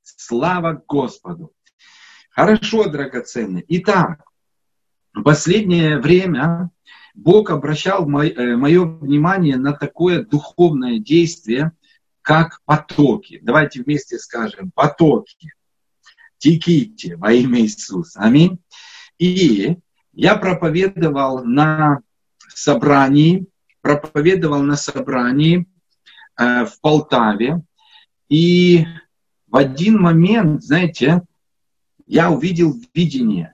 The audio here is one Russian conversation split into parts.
Слава Господу! Хорошо, драгоценные. Итак, в последнее время Бог обращал мое внимание на такое духовное действие, как потоки. Давайте вместе скажем: потоки. Теките во имя Иисуса. Аминь. И я проповедовал на собрании в Полтаве. И в один момент, знаете, я увидел видение.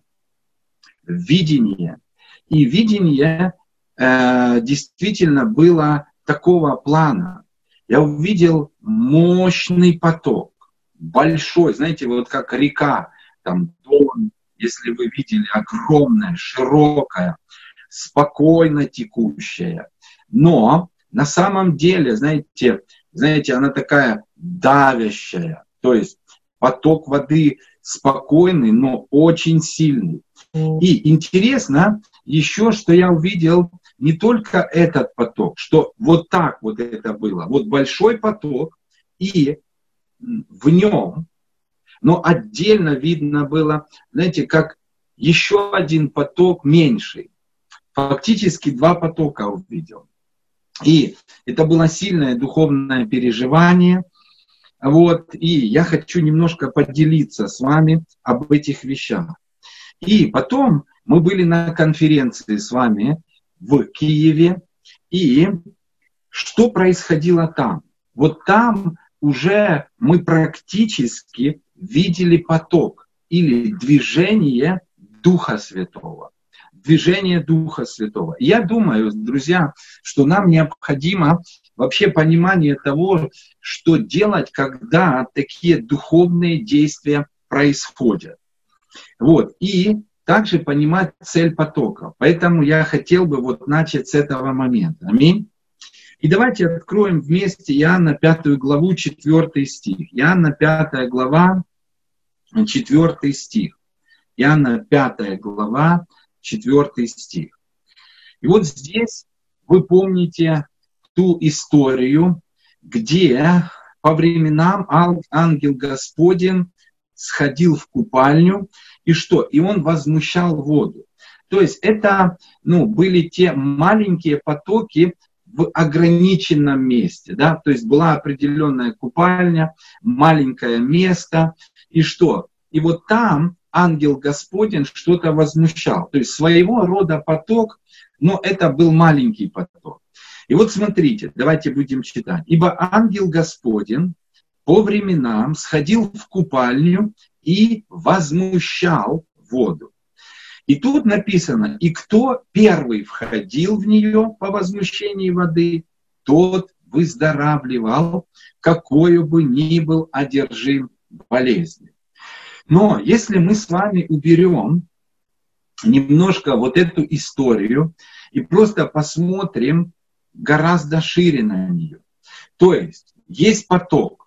И видение действительно было такого плана. Я увидел мощный поток, большой, знаете, вот как река, там Дон, если вы видели, огромная, широкая, спокойно текущая. Но на самом деле, знаете, она такая давящая. То есть поток воды спокойный, но очень сильный. И интересно еще, что я увидел не только этот поток, что вот так вот это было. Вот большой поток, и в нем, но отдельно видно было, знаете, как еще один поток меньший. Фактически два потока увидел. И это было сильное духовное переживание. Вот, и я хочу немножко поделиться с вами об этих вещах. И потом мы были на конференции с вами в Киеве. И что происходило там? Вот там уже мы практически видели поток или движение Духа Святого. Движение Духа Святого. Я думаю, друзья, что нам необходимо вообще понимание того, что делать, когда такие духовные действия происходят. Вот. И также понимать цель потока. Поэтому я хотел бы вот начать с этого момента. Аминь. И давайте откроем вместе Иоанна 5 главу, 4 стих. Иоанна 5 глава, 4 стих. Иоанна 5 глава, 4 стих. И вот здесь вы помните ту историю, где по временам ангел Господень сходил в купальню, и что? И он возмущал воду. То есть это были те маленькие потоки в ограниченном месте. Да? То есть была определенная купальня, маленькое место, и что? И вот там ангел Господень что-то возмущал. То есть своего рода поток, но это был маленький поток. И вот смотрите, давайте будем читать. «Ибо ангел Господень по временам сходил в купальню и возмущал воду». И тут написано: «И кто первый входил в нее по возмущении воды, тот выздоравливал, какой бы ни был одержим болезнью». Но если мы с вами уберем немножко вот эту историю и просто посмотрим гораздо шире на нее. То есть поток,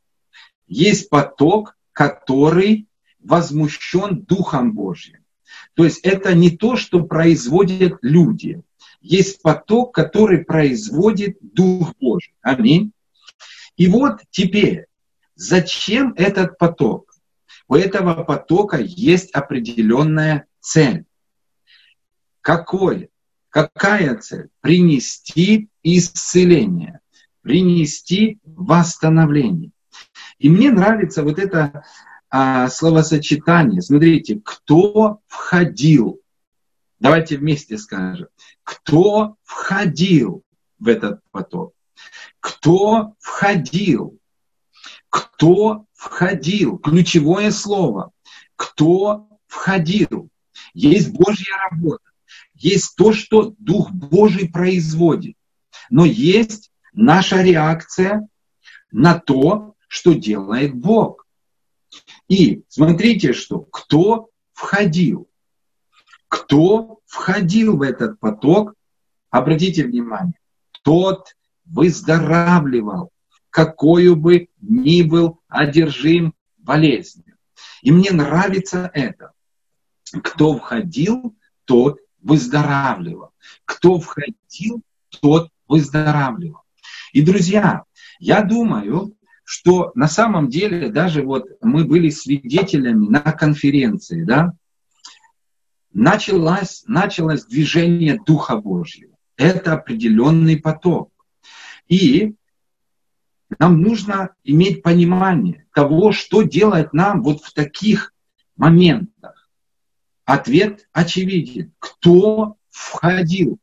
который возмущен Духом Божьим. То есть это не то, что производят люди. Есть поток, который производит Дух Божий. Аминь. И вот теперь, зачем этот поток? У этого потока есть определенная цель. Какая цель? Принести исцеление, принести восстановление. И мне нравится вот это словосочетание. Смотрите, кто входил? Давайте вместе скажем. Кто входил в этот поток? Кто входил? Кто входил? Ключевое слово. Кто входил? Есть Божья работа. Есть то, что Дух Божий производит. Но есть наша реакция на то, что делает Бог. И смотрите, что кто входил? Кто входил в этот поток? Обратите внимание. Тот выздоравливал, какой бы ни был одержим болезнью. И мне нравится это. Кто входил, тот выздоравливал. Кто входил, тот выздоравливал. И, друзья, я думаю, что на самом деле даже вот мы были свидетелями на конференции, да, началось движение Духа Божьего. Это определенный поток. И нам нужно иметь понимание того, что делать нам вот в таких моментах. Ответ очевиден. Кто входил,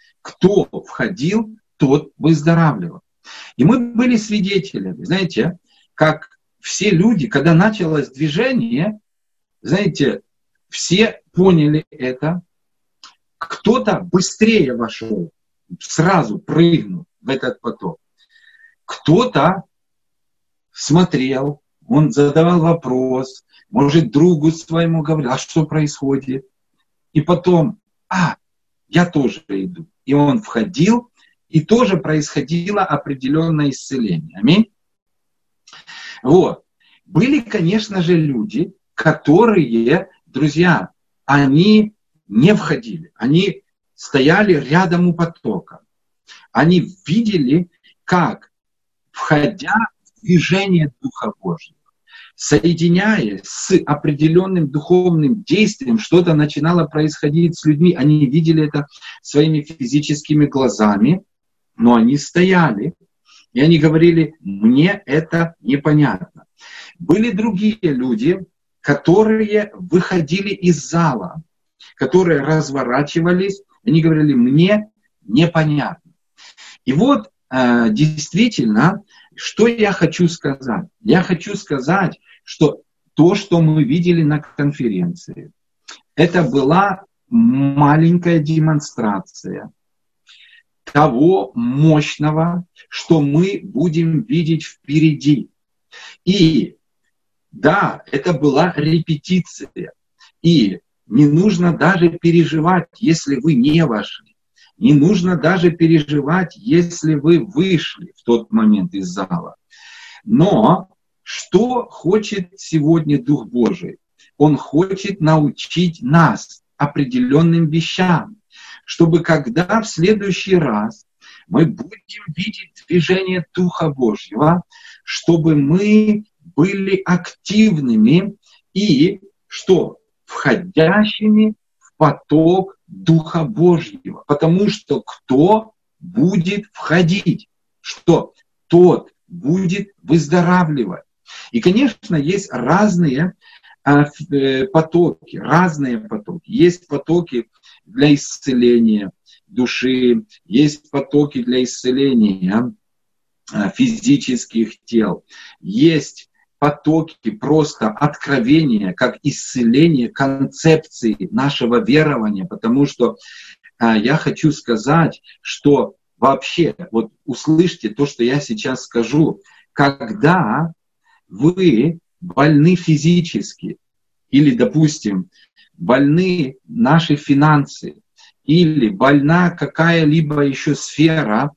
тот выздоравливал. И мы были свидетелями, знаете, как все люди, когда началось движение, знаете, все поняли это. Кто-то быстрее вошел, сразу прыгнул в этот поток. Кто-то смотрел, он задавал вопрос, может, другу своему говорил, а что происходит? И потом, я тоже иду. И он входил, и тоже происходило определенное исцеление. Аминь. Вот. Были, конечно же, люди, которые, друзья, они не входили. Они стояли рядом у потока. Они видели, как, входя в движение Духа Божьего, соединяясь с определенным духовным действием, что-то начинало происходить с людьми. Они видели это своими физическими глазами, но они стояли, и они говорили, мне это непонятно. Были другие люди, которые выходили из зала, которые разворачивались, они говорили, мне непонятно. И вот действительно, что я хочу сказать? Я хочу сказать, что то, что мы видели на конференции, это была маленькая демонстрация того мощного, что мы будем видеть впереди. И да, это была репетиция. И не нужно даже переживать, если вы не вошли. Не нужно даже переживать, если вы вышли в тот момент из зала. Но что хочет сегодня Дух Божий? Он хочет научить нас определенным вещам, чтобы когда в следующий раз мы будем видеть движение Духа Божьего, чтобы мы были активными и что? Входящими в поток Духа Божьего. Потому что кто будет входить? Что? Тот будет выздоравливать. И, конечно, есть разные потоки, Есть потоки для исцеления души, есть потоки для исцеления физических тел, есть потоки просто откровения, как исцеление концепции нашего верования, потому что я хочу сказать, что вообще, вот услышьте то, что я сейчас скажу, когда вы больны физически, или, допустим, больны наши финансы, или больна какая-либо еще сфера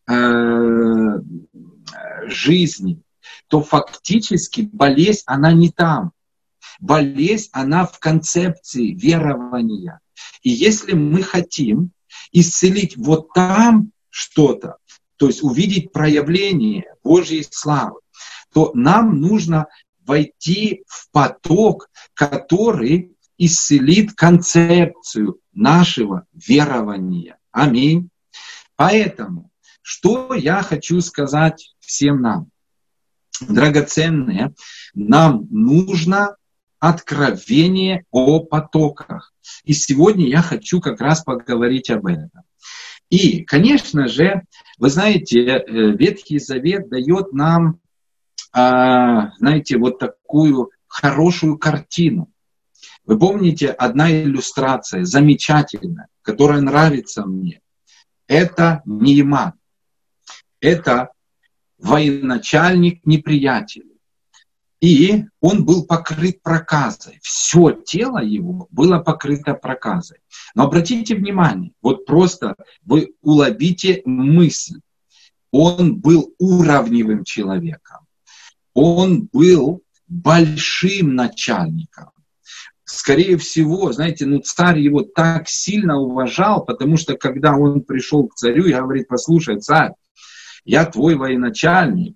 жизни, то фактически болезнь, она не там. Болезнь, она в концепции верования. И если мы хотим исцелить вот там что-то, то есть увидеть проявление Божьей славы, то нам нужно войти в поток, который исцелит концепцию нашего верования. Аминь. Поэтому, что я хочу сказать всем нам? Драгоценные, нам нужно откровение о потоках. И сегодня я хочу как раз поговорить об этом. И, конечно же, вы знаете, Ветхий Завет дает нам, знаете, вот такую хорошую картину. Вы помните, одна иллюстрация, замечательная, которая нравится мне. Это Нееман. Это военачальник неприятеля. И он был покрыт проказой. Все тело его было покрыто проказой. Но обратите внимание, вот просто вы уловите мысль. Он был уровневым человеком. Он был большим начальником. Скорее всего, знаете, царь его так сильно уважал, потому что когда он пришел к царю и говорит, послушай, царь, я твой военачальник,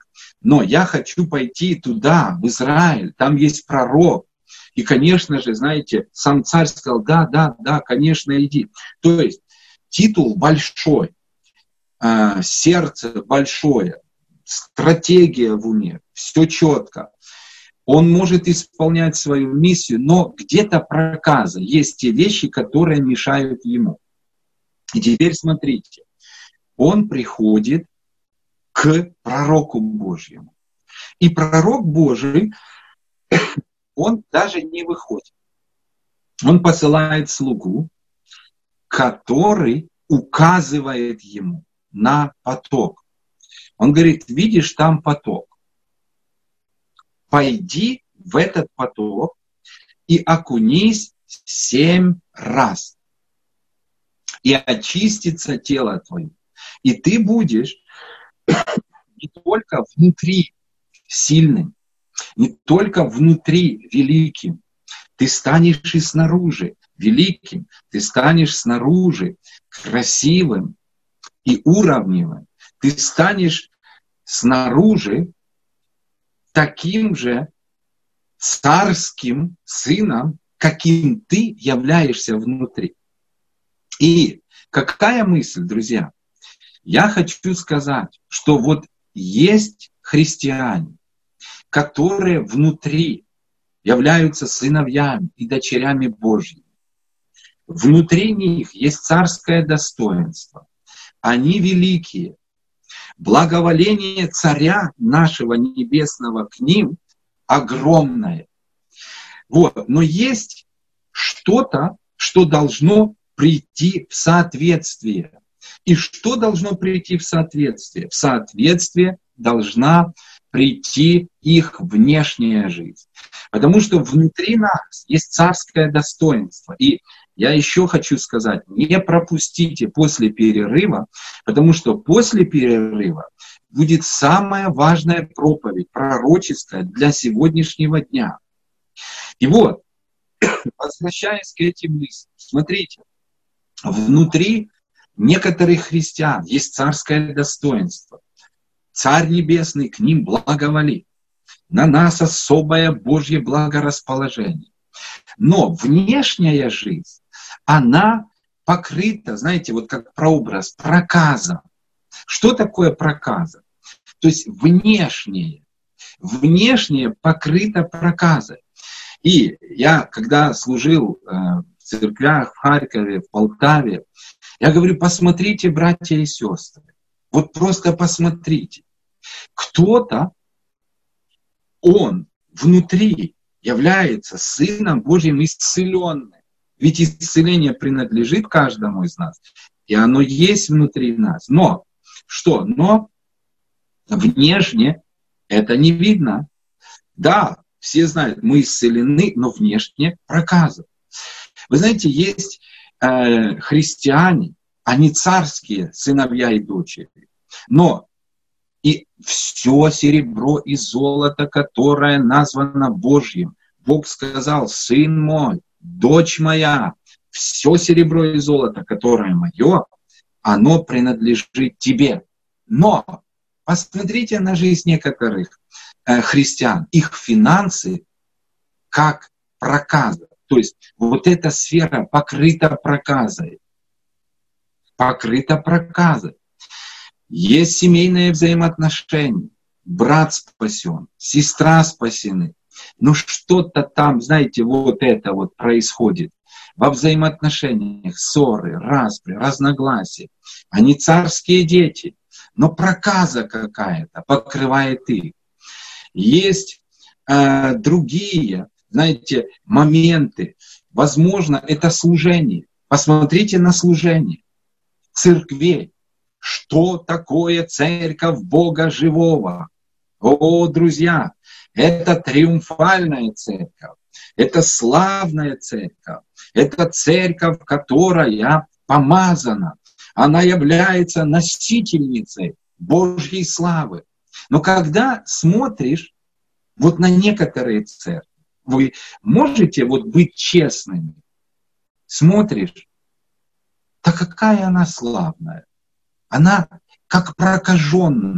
но я хочу пойти туда, в Израиль, там есть пророк. И, конечно же, знаете, сам царь сказал, да, конечно, иди. То есть титул большой, сердце большое, стратегия в уме, все четко. Он может исполнять свою миссию, но где-то проказа. Есть те вещи, которые мешают ему. И теперь смотрите, он приходит к пророку Божьему. И пророк Божий, он даже не выходит. Он посылает слугу, который указывает ему на поток. Он говорит, видишь, там поток. Пойди в этот поток и окунись 7 раз. И очистится тело твое. И ты будешь не только внутри сильным, не только внутри великим, ты станешь и снаружи великим, ты станешь снаружи красивым и уровневым, ты станешь снаружи таким же царским сыном, каким ты являешься внутри. И какая мысль, друзья? Я хочу сказать, что вот есть христиане, которые внутри являются сыновьями и дочерями Божьими. Внутри них есть царское достоинство. Они великие. Благоволение царя нашего небесного к ним огромное. Вот. Но есть что-то, что должно прийти в соответствие. И что должно прийти в соответствие? В соответствие должна прийти их внешняя жизнь. Потому что внутри нас есть царское достоинство. И я еще хочу сказать, не пропустите после перерыва, потому что после перерыва будет самая важная проповедь, пророческая для сегодняшнего дня. И вот, возвращаясь к этим мыслям, смотрите, внутри некоторых христиан есть царское достоинство. Царь Небесный к ним благоволит. На нас особое Божье благорасположение. Но внешняя жизнь, она покрыта, знаете, вот как прообраз, проказом. Что такое проказа? То есть внешнее покрыто проказой. И я, когда служил в церквях в Харькове, в Полтаве, я говорю, посмотрите, братья и сестры, вот просто посмотрите. Кто-то, он внутри является Сыном Божьим исцеленным. Ведь исцеление принадлежит каждому из нас. И оно есть внутри нас. Но, что? Но внешне это не видно. Да, все знают, мы исцелены, но внешне проказа. Вы знаете, есть христиане, они царские сыновья и дочери. Но и все серебро и золото, которое названо Божьим, Бог сказал, сын мой, дочь моя, все серебро и золото, которое мое, оно принадлежит тебе. Но посмотрите на жизнь некоторых христиан. Их финансы как проказа. То есть вот эта сфера покрыта проказой. Покрыта проказой. Есть семейные взаимоотношения. Брат спасен, сестра спасены. Но что-то там, знаете, вот это вот происходит. Во взаимоотношениях ссоры, распри, разногласия. Они царские дети. Но проказа какая-то покрывает их. Есть другие, знаете, моменты. Возможно, это служение. Посмотрите на служение церквей. Что такое церковь Бога живого? О, друзья, это триумфальная церковь, это славная церковь, это церковь, которая помазана. Она является носительницей Божьей славы. Но когда смотришь вот на некоторые церкви, вы можете вот быть честными. Смотришь, да какая она славная. Она как прокаженная.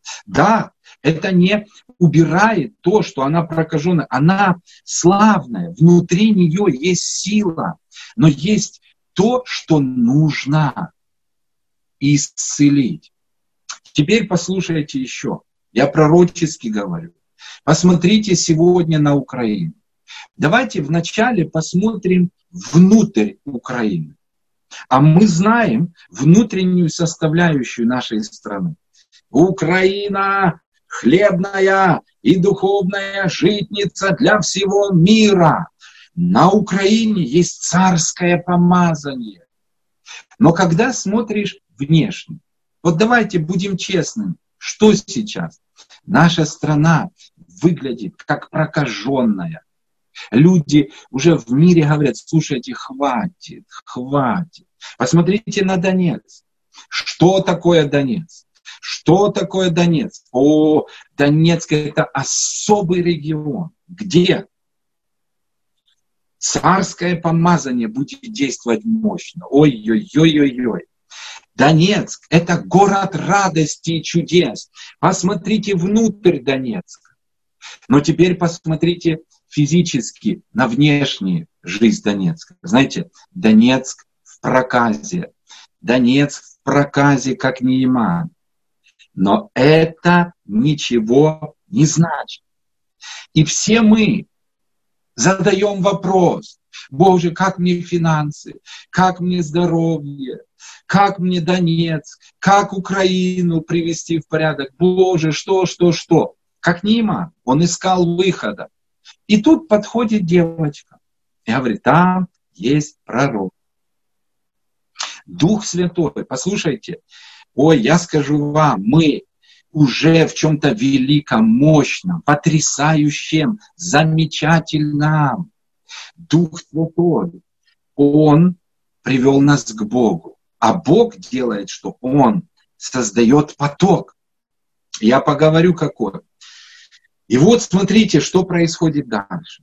Да, это не убирает то, что она прокаженная. Она славная, внутри нее есть сила, но есть то, что нужно исцелить. Теперь послушайте еще. Я пророчески говорю. Посмотрите сегодня на Украину. Давайте вначале посмотрим внутрь Украины. А мы знаем внутреннюю составляющую нашей страны. Украина – хлебная и духовная житница для всего мира. На Украине есть царское помазание. Но когда смотришь внешне, вот давайте будем честными, что сейчас? Наша страна выглядит как прокаженная. Люди уже в мире говорят: слушайте, хватит. Посмотрите на Донецк. Что такое Донецк? Что такое Донецк? О, Донецк — это особый регион. Где царское помазание будет действовать мощно. Ой-ой-ой-ой-ой. Донецк — это город радости и чудес. Посмотрите внутрь Донецка. Но теперь посмотрите физически на внешнюю жизнь Донецка. Знаете, Донецк в проказе. Донецк в проказе, как Нейман. Но это ничего не значит. И все мы задаем вопрос: Боже, как мне финансы, как мне здоровье, как мне Донецк, как Украину привести в порядок. Боже, что? Как Нейман, он искал выхода. И тут подходит девочка и говорит: там есть пророк. Дух Святой, послушайте, я скажу вам, мы уже в чем-то великом, мощном, потрясающем, замечательном. Дух Святой, Он привел нас к Богу. А Бог делает, что Он создает поток. Я поговорю какой. И вот смотрите, что происходит дальше.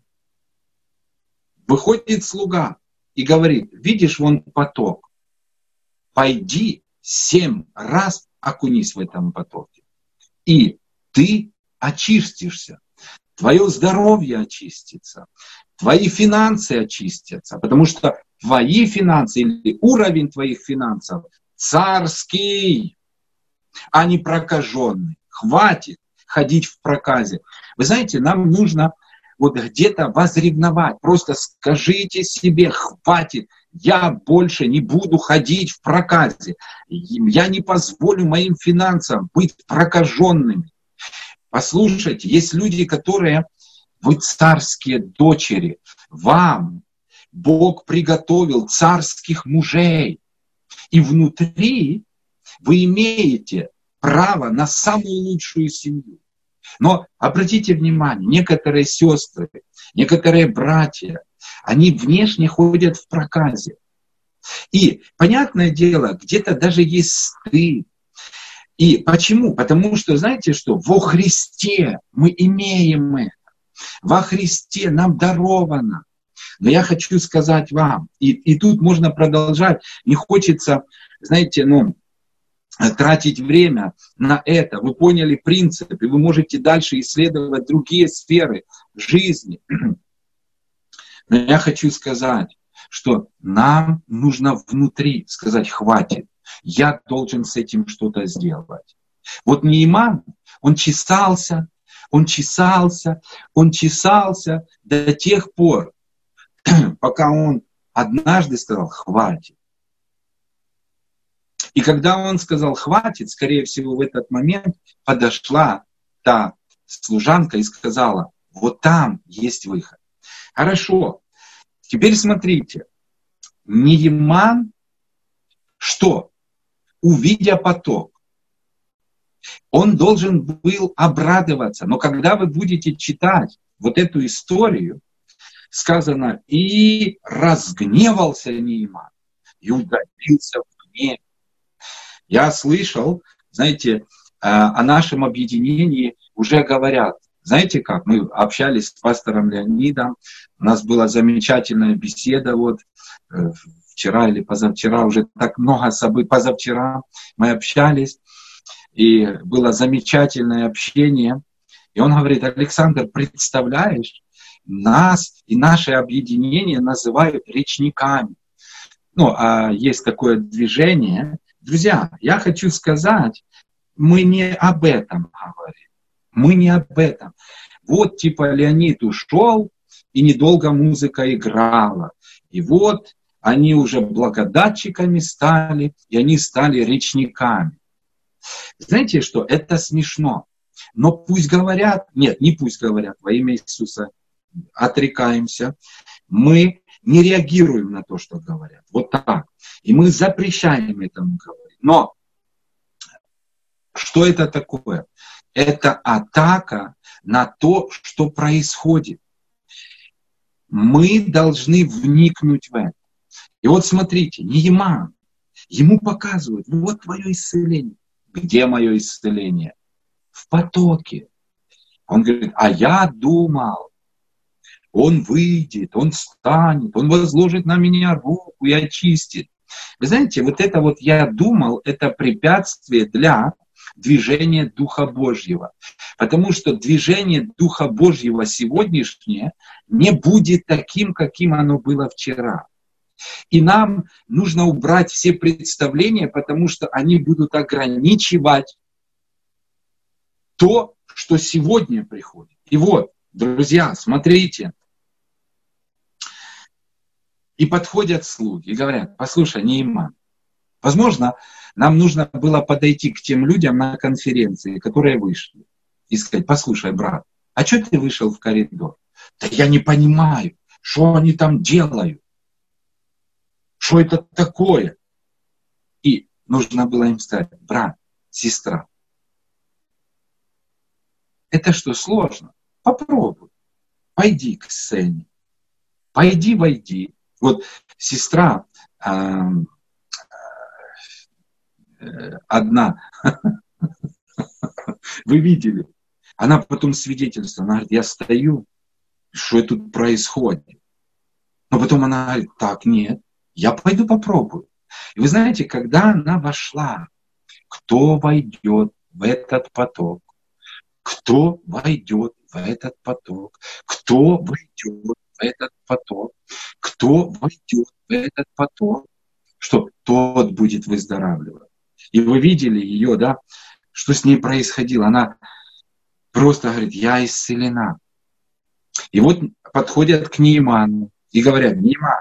Выходит слуга и говорит: видишь, вон поток. Пойди 7 раз окунись в этом потоке. И ты очистишься. Твое здоровье очистится. Твои финансы очистятся. Потому что твои финансы или уровень твоих финансов царский, а не прокаженный. Хватит ходить в проказе. Вы знаете, нам нужно вот где-то возревновать. Просто скажите себе: хватит, я больше не буду ходить в проказе. Я не позволю моим финансам быть прокаженными. Послушайте, есть люди, которые, вы царские дочери, вам Бог приготовил царских мужей. И внутри вы имеете право на самую лучшую семью. Но обратите внимание, некоторые сестры, некоторые братья, они внешне ходят в проказе. И, понятное дело, где-то даже есть стыд. И почему? Потому что, знаете что, во Христе мы имеем это. Во Христе нам даровано. Но я хочу сказать вам, и тут можно продолжать, не хочется, знаете, тратить время на это. Вы поняли принцип, и вы можете дальше исследовать другие сферы жизни. Но я хочу сказать, что нам нужно внутри сказать: хватит, я должен с этим что-то сделать. Вот Нейман, он чесался до тех пор, пока он однажды сказал: хватит. И когда он сказал: хватит, скорее всего, в этот момент подошла та служанка и сказала: вот там есть выход. Хорошо. Теперь смотрите. Нейман что? Увидя поток, он должен был обрадоваться. Но когда вы будете читать вот эту историю, сказано: и разгневался Нейман, и удалился в гневе. Я слышал, знаете, о нашем объединении уже говорят. Знаете как? Мы общались с пастором Леонидом, у нас была замечательная беседа вчера или позавчера, уже так много событий, позавчера мы общались. и было замечательное общение. И он говорит: Александр, представляешь, нас и наше объединение называют речниками. Ну, а есть такое движение. Друзья, я хочу сказать, мы не об этом говорим. Мы не об этом. Вот типа Леонид ушел, и недолго музыка играла. И вот они уже благодатчиками стали, и они стали речниками. Знаете что? Это смешно. Но пусть говорят, нет, не пусть говорят, во имя Иисуса отрекаемся. Мы не реагируем на то, что говорят. Вот так. И мы запрещаем этому говорить. Но что это такое? Это атака на то, что происходит. Мы должны вникнуть в это. И вот смотрите, Нееман, ему показывают: вот твое исцеление. Где мое исцеление? В потоке. Он говорит: а я думал, он выйдет, он встанет, он возложит на меня руку и очистит. Вы знаете, вот это вот я думал, это препятствие для движения Духа Божьего. Потому что движение Духа Божьего сегодняшнее не будет таким, каким оно было вчера. И нам нужно убрать все представления, потому что они будут ограничивать то, что сегодня приходит. И вот, друзья, смотрите. И подходят слуги и говорят: послушай, Нееман, возможно, нам нужно было подойти к тем людям на конференции, которые вышли, и сказать: послушай, брат, а что ты вышел в коридор? Да я не понимаю, что они там делают. Что это такое? И нужно было им сказать: брат, сестра, это что, сложно? Попробуй. Пойди к сцене. Пойди, войди. Вот сестра одна, вы видели, она потом свидетельствовала, она говорит: я стою, что тут происходит? Но потом она говорит: так, нет, я пойду попробую. И вы знаете, когда она вошла, кто войдет в этот поток? Кто войдет в этот поток? Кто войдет в этот поток? Кто войдет в этот поток? Что тот будет выздоравливать. И вы видели ее, да? Что с ней происходило? Она просто говорит: я исцелена. И вот подходят к Нееману и говорят: Нееман,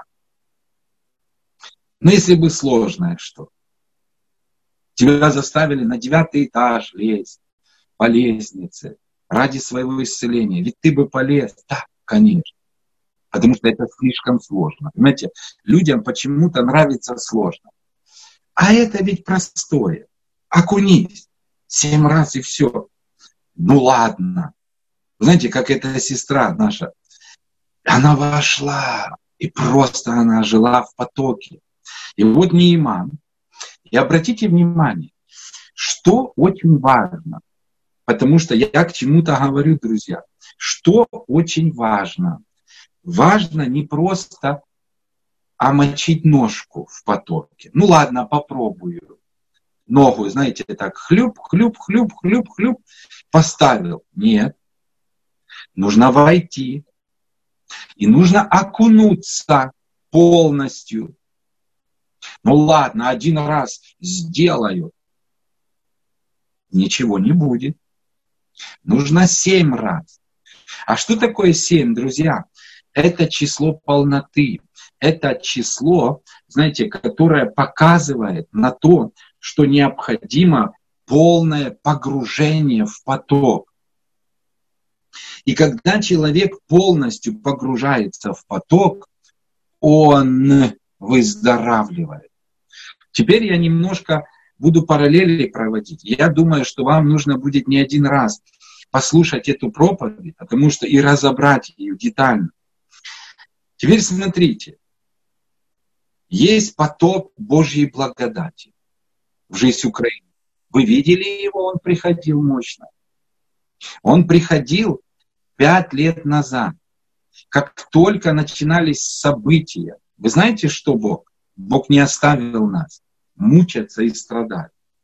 ну если бы сложное что? Тебя заставили на 9-й этаж лезть по лестнице ради своего исцеления. Ведь ты бы полез. Да, конечно. Потому что это слишком сложно. Понимаете, людям почему-то нравится сложно. А это ведь простое. Окунись 7 раз и все. Ну ладно. Знаете, как эта сестра наша. Она вошла, и просто она жила в потоке. И вот Нееман. И обратите внимание, что очень важно. Потому что я к чему-то говорю, друзья. Что очень важно? Важно не просто омочить ножку в потоке. Ну ладно, попробую. Ногу, знаете, так хлюп, хлюп, хлюп, хлюп, хлюп, поставил. Нет. Нужно войти. И нужно окунуться полностью. Ну ладно, 1 раз сделаю. Ничего не будет. Нужно 7 раз. А что такое 7, друзья? Это число полноты. Это число, знаете, которое показывает на то, что необходимо полное погружение в поток. И когда человек полностью погружается в поток, он выздоравливает. Теперь я немножко буду параллели проводить. Я думаю, что вам нужно будет не 1 раз послушать эту проповедь, потому что и разобрать ее детально. Теперь смотрите. Есть поток Божьей благодати в жизнь Украины. Вы видели его? Он приходил мощно. Он приходил 5 лет назад. Как только начинались события. Вы знаете, что Бог? Бог не оставил нас мучаться и страдать.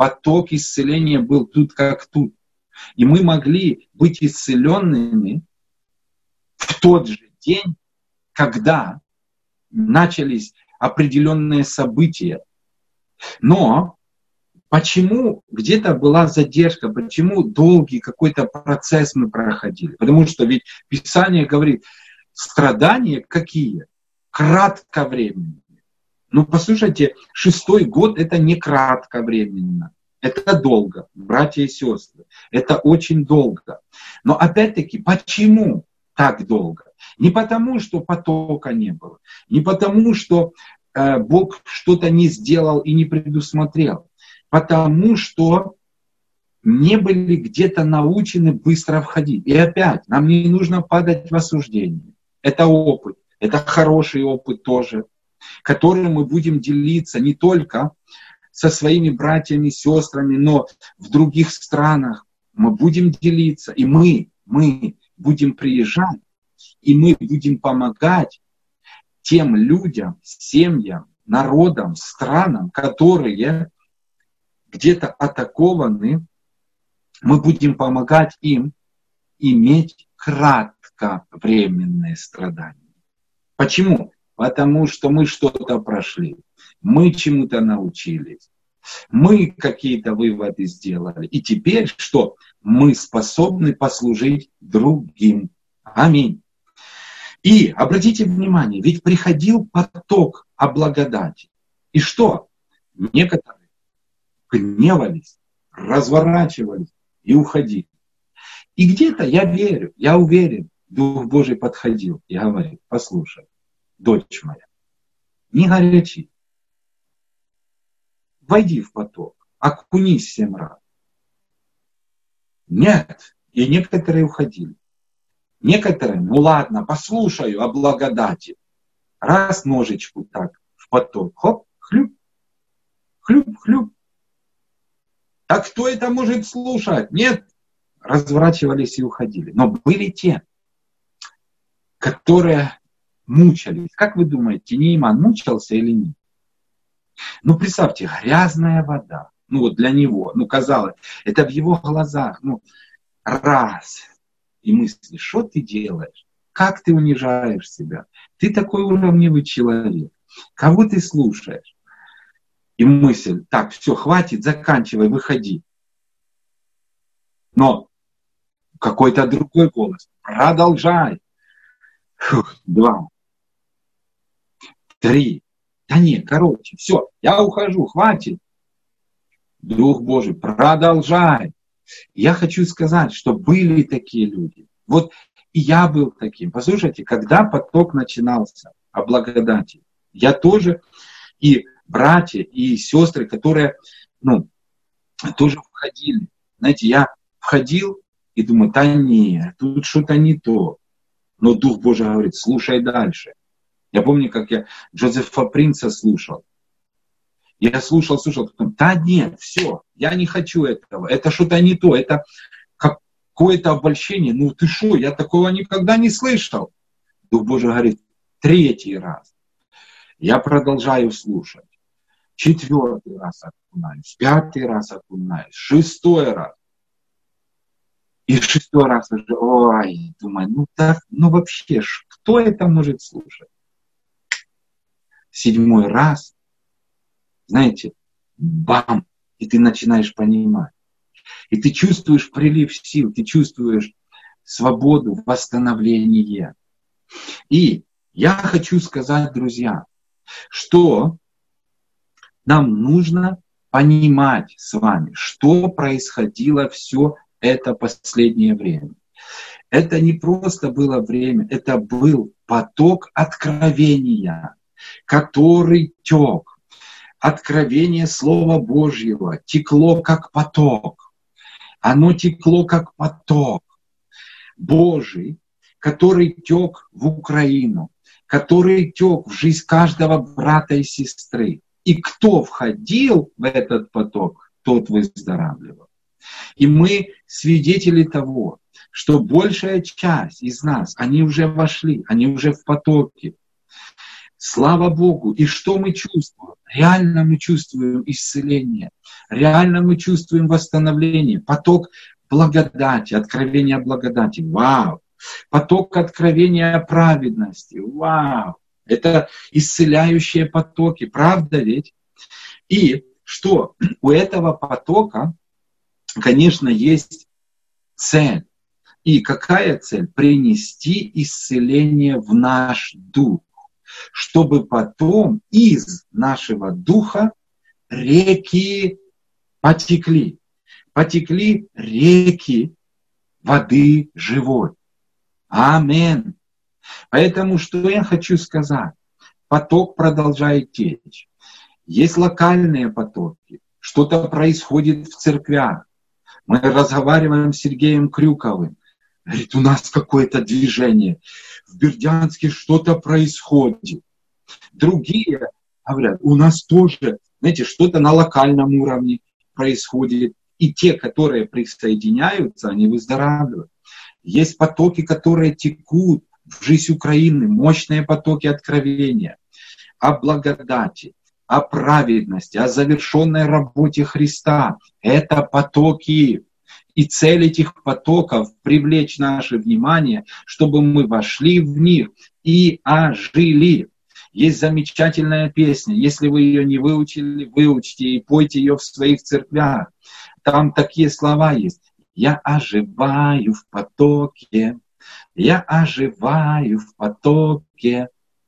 поток исцеления был тут как тут. И мы могли быть исцеленными в тот же день, когда начались определенные события. Но почему где-то была задержка, почему долгий какой-то процесс мы проходили? Потому что ведь Писание говорит, страдания какие? Кратковременные. Ну, послушайте, 6-й год это не кратковременно. Это долго, братья и сестры. Это очень долго. Но опять-таки, почему так долго? Не потому, что потока не было. Не потому, что Бог что-то не сделал и не предусмотрел. Потому что не были где-то научены быстро входить. И опять, нам не нужно падать в осуждение. Это опыт. Это хороший опыт тоже, которым мы будем делиться не только со своими братьями, сестрами, но в других странах мы будем делиться. И мы будем приезжать, и мы будем помогать тем людям, семьям, народам, странам, которые где-то атакованы. Мы будем помогать им иметь кратковременные страдания. Почему? Потому что мы что-то прошли, мы чему-то научились, мы какие-то выводы сделали. И теперь что? Мы способны послужить другим. Аминь. И обратите внимание, ведь приходил поток о благодати. И что? Некоторые гневались, разворачивались и уходили. И где-то я верю, я уверен, Дух Божий подходил и говорит: послушай, дочь моя, не горячи, войди в поток, окунись 7 раз. Нет, и некоторые уходили. Некоторые, ну ладно, послушаю о благодати. Раз ножичку так в поток, хоп, хлюп, хлюп, хлюп. А кто это может слушать? Нет, разворачивались и уходили. Но были те, которые мучались. Как вы думаете, Нейман мучился или нет? Ну, представьте, грязная вода. Ну, вот для него, ну, казалось, это в его глазах. Ну, раз. И мысли, что ты делаешь? Как ты унижаешь себя? Ты такой уровневый человек. Кого ты слушаешь? И мысль, так, все, хватит, заканчивай, выходи. Но какой-то другой голос. Продолжай. 2, 3. Да нет, короче, все, я ухожу, хватит. Дух Божий, продолжай. Я хочу сказать, что были такие люди. Вот и я был таким. Послушайте, когда поток начинался о благодати, я тоже, и братья, и сестры, которые, ну, тоже входили. Знаете, я входил и думаю, да нет, тут что-то не то. Но Дух Божий говорит, слушай дальше. Я помню, как я Джозефа Принца слушал. Я слушал, потом, да нет, все, я не хочу этого, это что-то не то, это какое-то обольщение. Ну ты что, я такого никогда не слышал. Дух Божий говорит, 3-й раз. Я продолжаю слушать. 4-й раз окунаюсь, 5-й раз окунаюсь, 6-й раз. И 6-й раз уже, ой, думаю, ну так, ну вообще, кто это может слушать? 7-й раз, знаете, бам, и ты начинаешь понимать. И ты чувствуешь прилив сил, ты чувствуешь свободу, восстановление. И я хочу сказать, друзья, что нам нужно понимать с вами, что происходило все это последнее время. Это не просто было время, это был поток откровения, который тек. Откровение Слова Божьего текло как поток. Оно текло как поток Божий, который тек в Украину, который тек в жизнь каждого брата и сестры. И кто входил в этот поток, тот выздоравливал. И мы свидетели того, что большая часть из нас, они уже вошли, они уже в потоке. Слава Богу. И что мы чувствуем? Реально мы чувствуем исцеление. Реально мы чувствуем восстановление. Поток благодати, откровения благодати. Вау! Поток откровения праведности. Вау! Это исцеляющие потоки. Правда ведь? И что? У этого потока, конечно, есть цель. И какая цель? Принести исцеление в наш дух, чтобы потом из нашего духа реки потекли. Потекли реки воды живой. Аминь. Поэтому что я хочу сказать? Поток продолжает течь. Есть локальные потоки. Что-то происходит в церквях. Мы разговариваем с Сергеем Крюковым. Говорит, у нас какое-то движение. В Бердянске что-то происходит. Другие говорят, у нас тоже, знаете, что-то на локальном уровне происходит. И те, которые присоединяются, они выздоравливают. Есть потоки, которые текут в жизнь Украины, мощные потоки откровения о благодати, о праведности, о завершенной работе Христа. Это потоки. И цель этих потоков — привлечь наше внимание, чтобы мы вошли в них и ожили. Есть замечательная песня. Если вы ее не выучили, выучите и пойте ее в своих церквях. Там такие слова есть. Я оживаю в потоке. Я оживаю в потоке.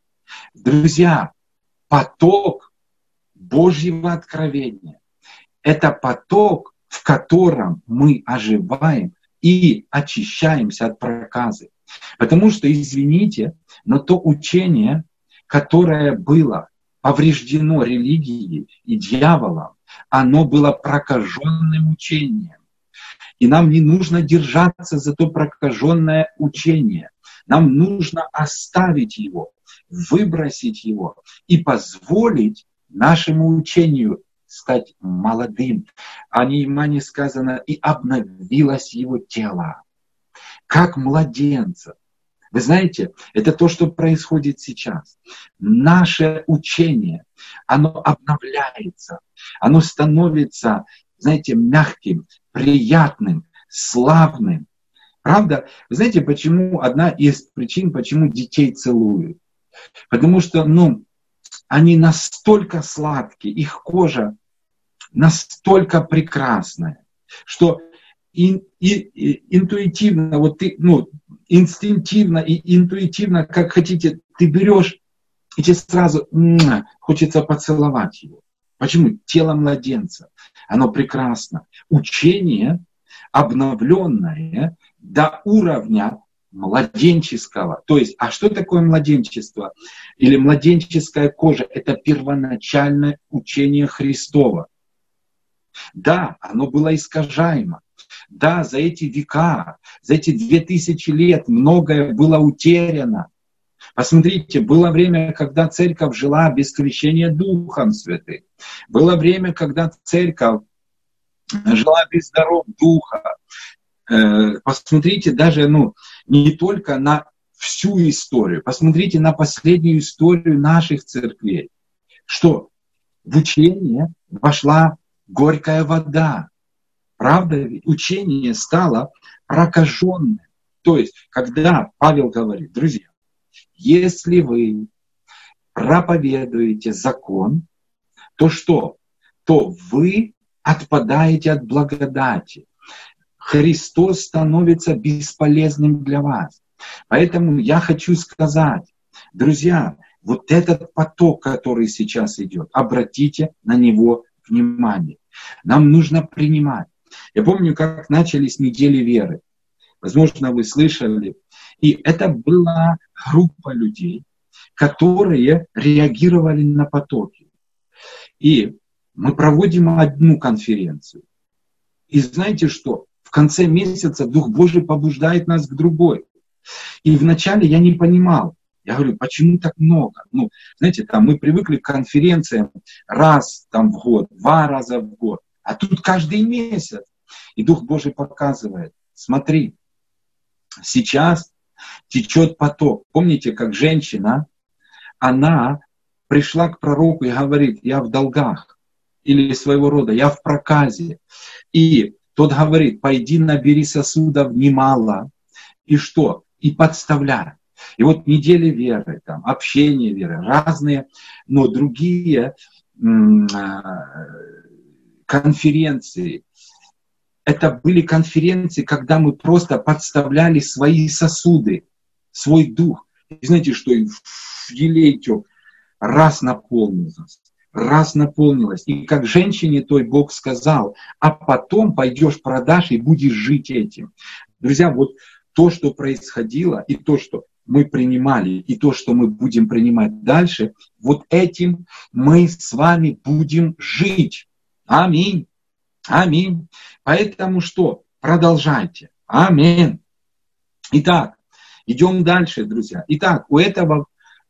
Друзья, поток Божьего откровения — это поток, в котором мы оживаем и очищаемся от проказы. Потому что, извините, но то учение, которое было повреждено религией и дьяволом, оно было прокаженным учением. И нам не нужно держаться за то прокаженное учение. Нам нужно оставить его, выбросить его и позволить нашему учению стать молодым. О Неймане сказано, и обновилось его тело, как младенца. Вы знаете, это то, что происходит сейчас. Наше учение, оно обновляется, оно становится, знаете, мягким, приятным, славным. Правда? Вы знаете, почему одна из причин, почему детей целуют? Потому что, они настолько сладкие, их кожа настолько прекрасная, что интуитивно, инстинктивно и интуитивно, как хотите, ты берешь, и тебе сразу хочется поцеловать его. Почему? Тело младенца, оно прекрасно. Учение обновленное до уровня младенческого. То есть, а что такое младенчество? Или младенческая кожа? Это первоначальное учение Христово. Да, оно было искажаемо. Да, за эти века, за эти 2000 лет многое было утеряно. Посмотрите, было время, когда церковь жила без крещения Духом Святым. Было время, когда церковь жила без даров Духа. Посмотрите даже, не только на всю историю, посмотрите на последнюю историю наших церквей. Что? В учение вошла горькая вода. Правда ведь? Учение стало прокаженным. То есть, когда Павел говорит, друзья, если вы проповедуете закон, то что? То вы отпадаете от благодати. Христос становится бесполезным для вас. Поэтому я хочу сказать, друзья, вот этот поток, который сейчас идет, обратите на него внимание. Нам нужно принимать. Я помню, как начались недели веры. Возможно, вы слышали. И это была группа людей, которые реагировали на потоки. И мы проводим одну конференцию. И знаете что? В конце месяца Дух Божий побуждает нас к другой. И вначале я не понимал. Я говорю, почему так много? Знаете, мы привыкли к конференциям раз в год, 2 раза в год. А тут каждый месяц. И Дух Божий показывает, смотри, сейчас течет поток. Помните, как женщина, она пришла к пророку и говорит: я в долгах, или своего рода, я в проказе. И тот говорит: пойди набери сосудов немало, и что? И подставляй. И вот недели веры, там, общение веры, разные, но другие конференции. Это были конференции, когда мы просто подставляли свои сосуды, свой дух. И знаете, что в елей тек, раз наполнилось. И как женщине той Бог сказал: а потом пойдешь, продашь и будешь жить этим. Друзья, вот то, что происходило, и то, что мы принимали, и то, что мы будем принимать дальше, вот этим мы с вами будем жить. Аминь. Аминь. Поэтому что? Продолжайте. Аминь. Итак, идем дальше, друзья. Итак, у этого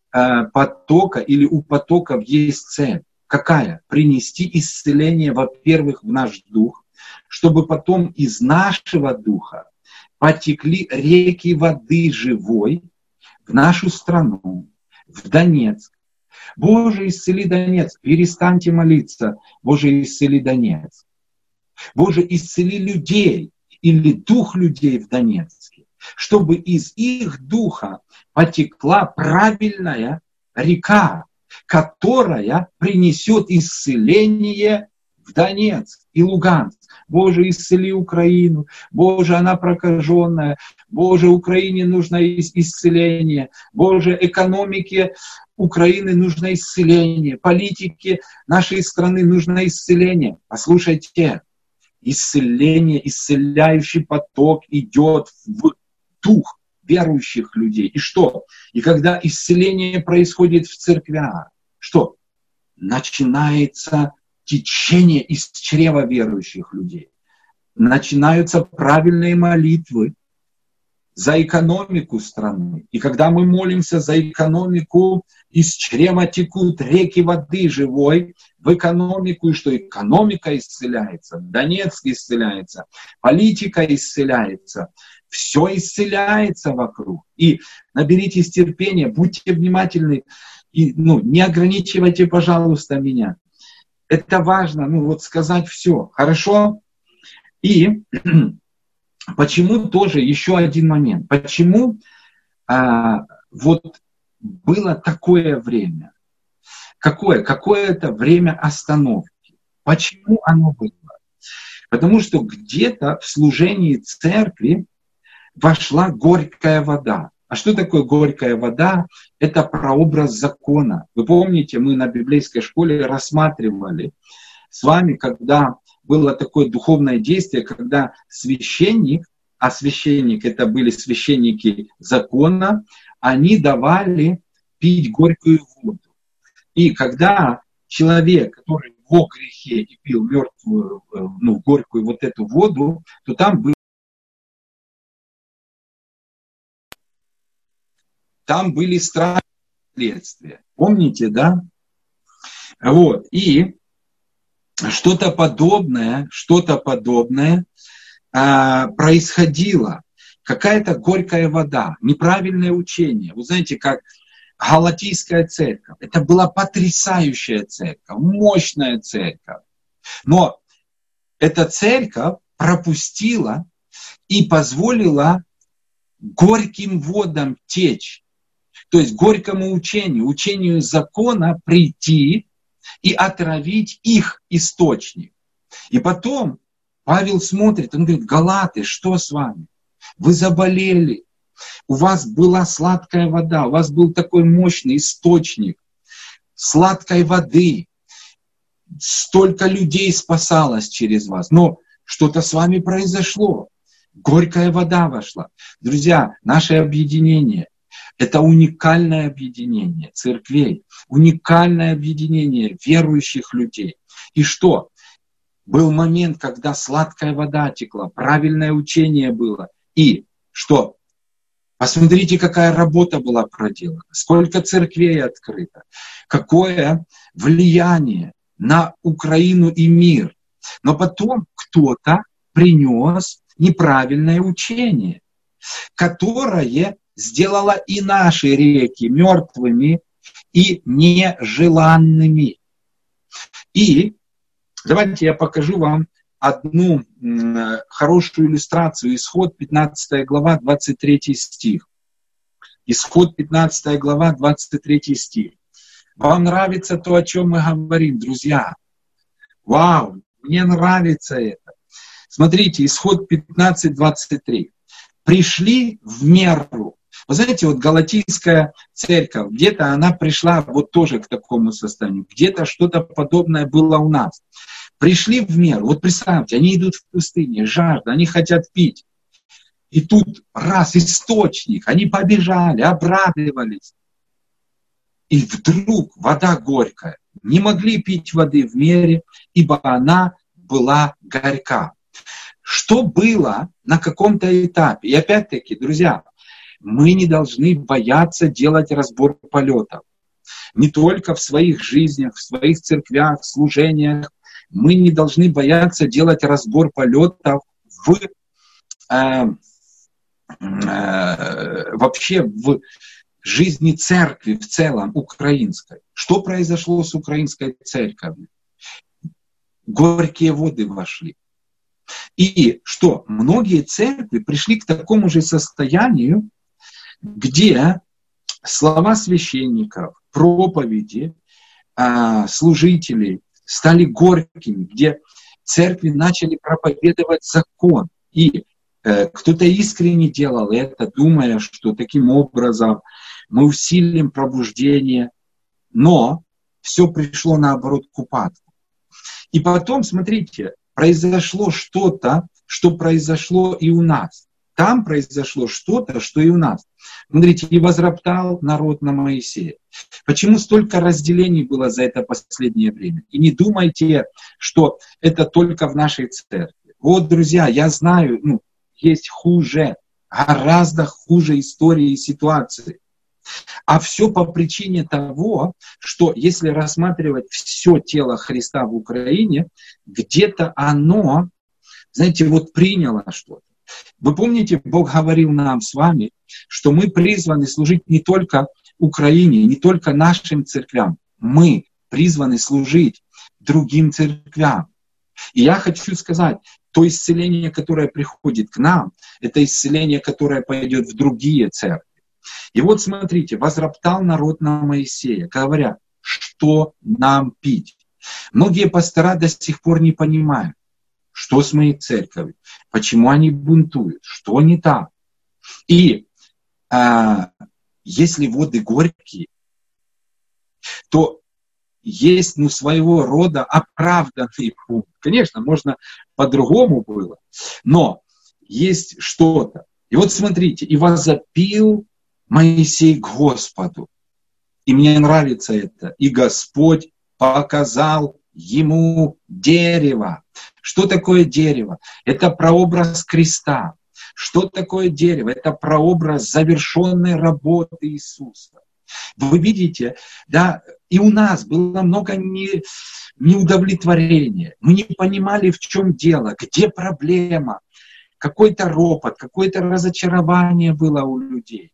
потока или у потоков есть цель. Какая? Принести исцеление, во-первых, в наш дух, чтобы потом из нашего духа потекли реки воды живой в нашу страну, в Донецк. Боже, исцели Донецк. Перестаньте молиться. Боже, исцели Донецк. Боже, исцели людей или дух людей в Донецке, чтобы из их духа потекла правильная река, которая принесет исцеление в Донецк и Луганск. Боже, исцели Украину. Боже, она прокаженная. Боже, Украине нужно исцеление. Боже, экономике Украины нужно исцеление. Политике нашей страны нужно исцеление. Послушайте, исцеление, исцеляющий поток идет в дух верующих людей. И что? И когда исцеление происходит в церквях, что? Начинается течение из чрева верующих людей. Начинаются правильные молитвы за экономику страны. И когда мы молимся за экономику, из чрева текут реки воды живой в экономику, и что экономика исцеляется, Донецк исцеляется, политика исцеляется, все исцеляется вокруг. И наберитесь терпения, будьте внимательны, и не ограничивайте, пожалуйста, меня. Это важно, сказать все. Хорошо? И почему тоже еще один момент. Почему было такое время? Какое-то время остановки. Почему оно было? Потому что где-то в служении церкви вошла горькая вода. А что такое горькая вода? Это прообраз закона. Вы помните, мы на библейской школе рассматривали с вами, когда было такое духовное действие, когда священник, а священник это были священники закона, они давали пить горькую воду. И когда человек, который во грехе и пил мертвую, горькую вот эту воду, то там были страшные последствия. Помните, да? Вот. И что-то подобное происходило. Какая-то горькая вода, неправильное учение. Вы знаете, как Галатийская церковь. Это была потрясающая церковь, мощная церковь. Но эта церковь пропустила и позволила горьким водам течь. То есть горькому учению закона прийти и отравить их источник. И потом Павел смотрит, он говорит: галаты, что с вами? Вы заболели, у вас была сладкая вода, у вас был такой мощный источник сладкой воды. Столько людей спасалось через вас. Но что-то с вами произошло. Горькая вода вошла. Друзья, наше объединение — это уникальное объединение церквей, уникальное объединение верующих людей. И что? Был момент, когда сладкая вода текла, правильное учение было. И что? Посмотрите, какая работа была проделана, сколько церквей открыто, какое влияние на Украину и мир. Но потом кто-то принес неправильное учение, которое сделало и наши реки мертвыми, и нежеланными. И давайте я покажу вам одну хорошую иллюстрацию. Исход 15 глава, 23 стих. Исход 15 глава, 23 стих. Вам нравится то, о чем мы говорим, друзья? Вау, мне нравится это. Смотрите, Исход 15, 23. Пришли в меру. Вы знаете, вот Галатийская церковь, где-то она пришла вот тоже к такому состоянию. Где-то что-то подобное было у нас. Пришли в меру. Вот представьте, они идут в пустыне, жажда, они хотят пить. И тут раз, источник, они побежали, обрадовались. И вдруг вода горькая. Не могли пить воды в мере, ибо она была горька. Что было на каком-то этапе? И опять-таки, друзья, мы не должны бояться делать разбор полетов. Не только в своих жизнях, в своих церквях, служениях. Мы не должны бояться делать разбор полетов вообще в жизни церкви в целом, украинской. Что произошло с украинской церковью? Горькие воды вошли. И что? Многие церкви пришли к такому же состоянию, где слова священников, проповеди, служителей стали горькими, где церкви начали проповедовать закон. И кто-то искренне делал это, думая, что таким образом мы усилим пробуждение, но все пришло наоборот к упадку. И потом, смотрите, произошло что-то, что произошло и у нас. Там произошло что-то, что и у нас. Смотрите, и возроптал народ на Моисея. Почему столько разделений было за это последнее время? И не думайте, что это только в нашей церкви. Вот, друзья, я знаю, есть хуже, гораздо хуже истории и ситуации. А все по причине того, что если рассматривать все тело Христа в Украине, где-то оно, знаете, вот приняло что-то. Вы помните, Бог говорил нам с вами, что мы призваны служить не только Украине, не только нашим церквям. Мы призваны служить другим церквям. И я хочу сказать, то исцеление, которое приходит к нам, это исцеление, которое пойдет в другие церкви. И вот смотрите, возроптал народ на Моисея, говоря, что нам пить. Многие пастора до сих пор не понимают, что с моей церковью, почему они бунтуют, что не так. И если воды горькие, то есть своего рода оправданный пункт. Конечно, можно по-другому было, но есть что-то. И вот смотрите, и возопил Моисей к Господу. И мне нравится это. И Господь показал ему дерево. Что такое дерево? Это прообраз креста. Что такое дерево? Это прообраз завершенной работы Иисуса. Вы видите, да, и у нас было много неудовлетворения. Мы не понимали, в чем дело, где проблема. Какой-то ропот, какое-то разочарование было у людей.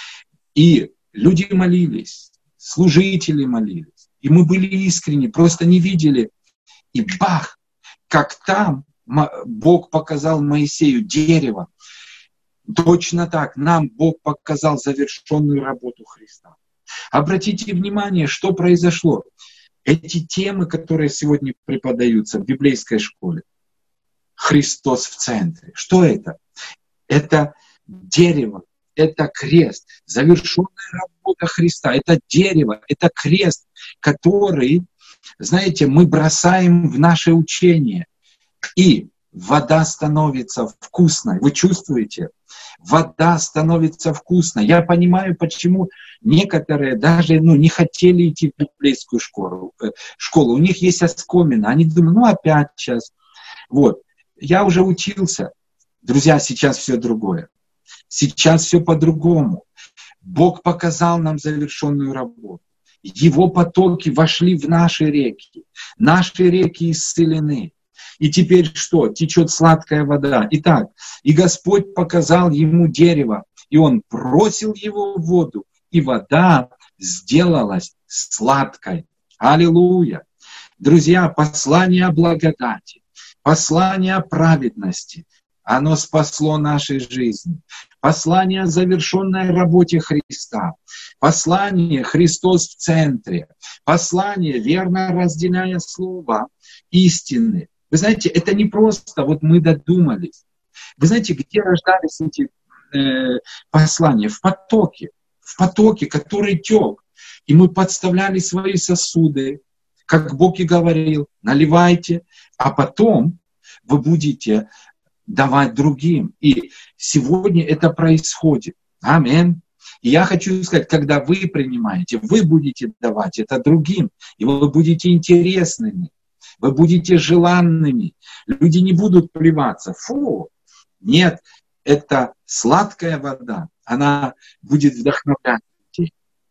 И люди молились, служители молились. И мы были искренни, просто не видели. И бах, как там Бог показал Моисею дерево. Точно так нам Бог показал завершенную работу Христа. Обратите внимание, что произошло. Эти темы, которые сегодня преподаются в библейской школе. Христос в центре. Что это? Это дерево, это крест, завершенная работа Христа. Это дерево, это крест, который, знаете, мы бросаем в наше учение. И вода становится вкусной. Вы чувствуете? Вода становится вкусной. Я понимаю, почему некоторые даже не хотели идти в библейскую школу. У них есть оскомина. Они думают, опять сейчас. Вот. Я уже учился. Друзья, сейчас все другое. Сейчас все по-другому. Бог показал нам завершенную работу. Его потоки вошли в наши реки. Наши реки исцелены. И теперь что? Течет сладкая вода. Итак, и Господь показал ему дерево, и он бросил его в воду, и вода сделалась сладкой. Аллилуйя! Друзья, послание о благодати, послание о праведности, оно спасло наши жизни. Послание о завершенной работе Христа. Послание «Христос в центре». Послание, верно разделяя слово истины. Вы знаете, это не просто вот мы додумались. Вы знаете, где рождались эти послания? В потоке, который тек. И мы подставляли свои сосуды, как Бог и говорил, наливайте, а потом вы будете давать другим. И сегодня это происходит. Аминь. И я хочу сказать, когда вы принимаете, вы будете давать это другим, и вы будете интересными, вы будете желанными. Люди не будут плеваться. Фу! Нет, это сладкая вода, она будет вдохновлять людей.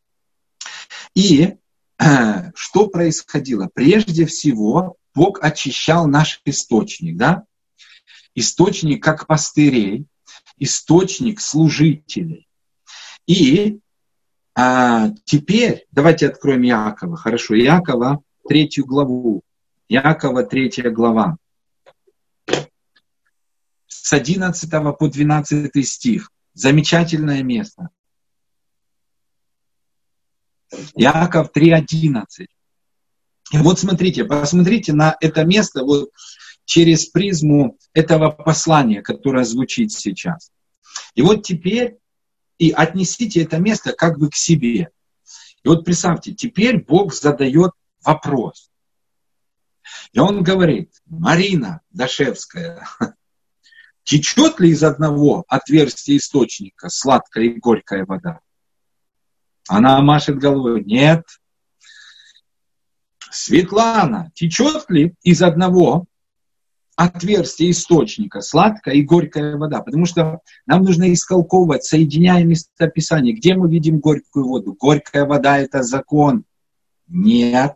И что происходило? Прежде всего, Бог очищал наш источник, да? Источник как пастырей, источник служителей. И теперь, давайте откроем Иакова, хорошо, Иакова 3 главу, Иакова 3 глава, с 11 по 12 стих, замечательное место. Иаков 3:11. И вот посмотрите на это место вот через призму этого послания, которое звучит сейчас. И вот теперь и отнесите это место как бы к себе. И вот представьте, теперь Бог задает вопрос. И Он говорит: Марина Дашевская, течет ли из одного отверстия источника сладкая и горькая вода? Она машет головой: нет. Светлана, течет ли из одного отверстия источника сладкая и горькая вода? Потому что нам нужно истолковывать, соединяя местописание. Где мы видим горькую воду? Горькая вода — это закон. Нет.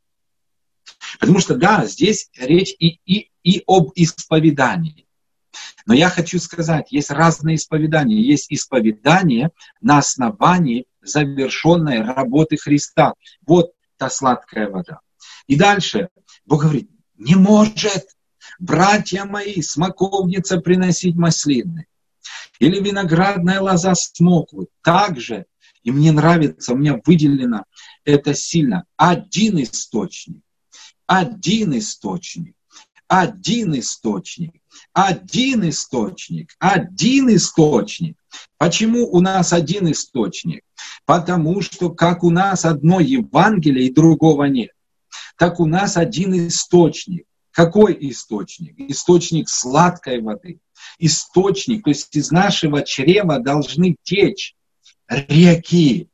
Потому что, да, здесь речь и об исповедании. Но я хочу сказать, есть разные исповедания. Есть исповедание на основании завершенной работы Христа. Вот та сладкая вода. И дальше Бог говорит: не может, братья мои, смоковница приносить маслины, или виноградная лоза смоквы. Также, и мне нравится, у меня выделено это сильно, один источник. Один источник. Один источник. Один источник. Один источник. Почему у нас один источник? Потому что как у нас одно Евангелие и другого нет, так у нас один источник. Какой источник? Источник сладкой воды. Источник, то есть из нашего чрева должны течь реки.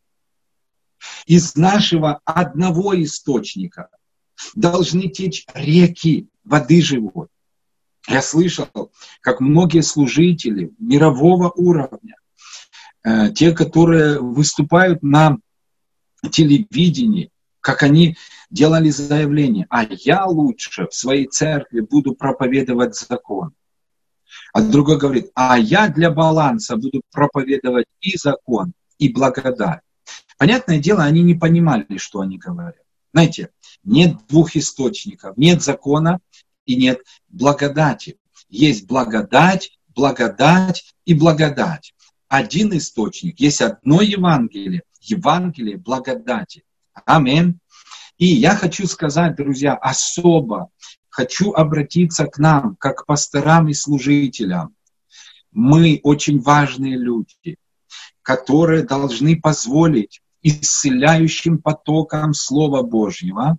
Из нашего одного источника должны течь реки воды живой. Я слышал, как многие служители мирового уровня, те, которые выступают на телевидении, как они делали заявление: а я лучше в своей церкви буду проповедовать закон. А другой говорит: а я для баланса буду проповедовать и закон, и благодать. Понятное дело, они не понимали, что они говорят. Знаете, нет двух источников, нет закона и нет благодати. Есть благодать, благодать и благодать. Один источник, есть одно Евангелие, Евангелие благодати. Аминь. И я хочу сказать, друзья, особо хочу обратиться к нам, как к пасторам и служителям. Мы очень важные люди, которые должны позволить исцеляющим потокам Слова Божьего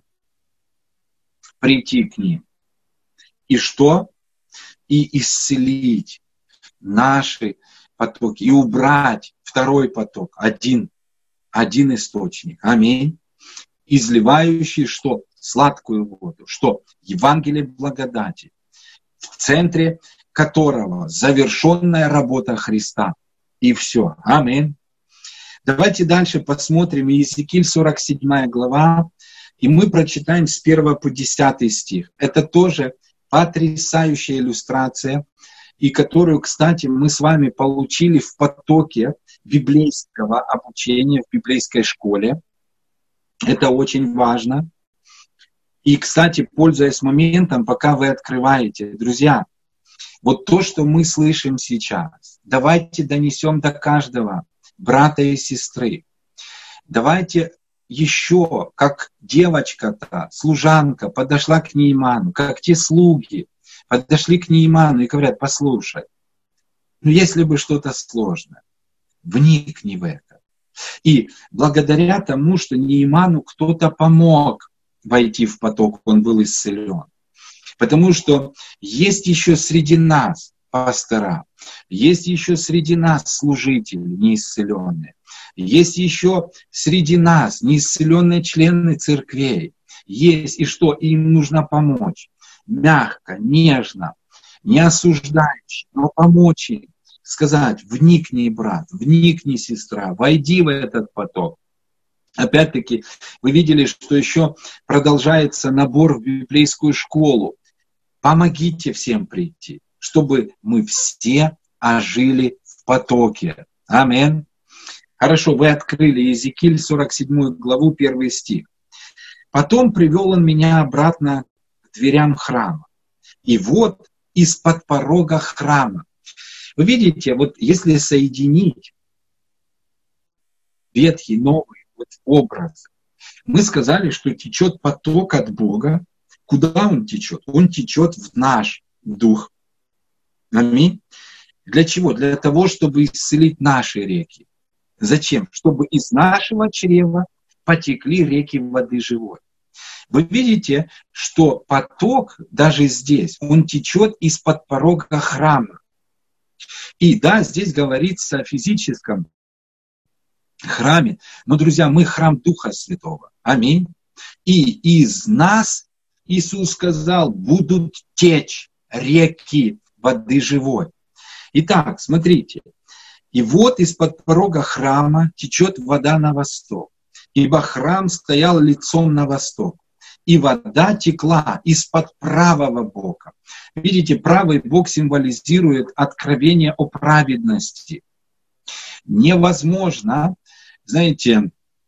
прийти к ним. И что? И исцелить наши потоки, и убрать второй поток, один источник. Аминь. Изливающий что? Сладкую воду. Что? Евангелие благодати, в центре которого завершенная работа Христа. И все. Аминь. Давайте дальше посмотрим Иезекииль 47 глава, и мы прочитаем с 1 по 10 стих. Это тоже потрясающая иллюстрация, и которую, кстати, мы с вами получили в потоке библейского обучения, в библейской школе. Это очень важно. И, кстати, пользуясь моментом, пока вы открываете, друзья, вот то, что мы слышим сейчас, давайте донесем до каждого брата и сестры. Давайте еще, как девочка-то, служанка, подошла к Нейману, как те слуги подошли к Нейману и говорят: послушай, ну если бы что-то сложное, вникни в это. И благодаря тому, что Нейману кто-то помог войти в поток, он был исцелен. Потому что есть еще среди нас пастора, есть еще среди нас служители неисцеленные, есть еще среди нас неисцеленные члены церквей. Есть, и что? Им нужно помочь. Мягко, нежно, не осуждающе, но помочь им. Сказать: вникни, брат, вникни, сестра, войди в этот поток. Опять-таки, вы видели, что еще продолжается набор в библейскую школу. Помогите всем прийти, чтобы мы все ожили в потоке. Аминь. Хорошо, вы открыли Иезекииль 47 главу, 1 стих. «Потом привел он меня обратно к дверям храма. И вот из-под порога храма». Вы видите, вот если соединить ветхий, новый образ, мы сказали, что течет поток от Бога. Куда он течет? Он течет в наш дух. Аминь. Для чего? Для того, чтобы исцелить наши реки. Зачем? Чтобы из нашего чрева потекли реки воды живой. Вы видите, что поток даже здесь, он течет из-под порога храма. И да, здесь говорится о физическом храме, но, друзья, мы храм Духа Святого. Аминь. И из нас, Иисус сказал, будут течь реки воды живой. Итак, смотрите. И вот из-под порога храма течет вода на восток, ибо храм стоял лицом на восток. И вода текла из-под правого бока. Видите, правый бок символизирует откровение о праведности. Невозможно, знаете,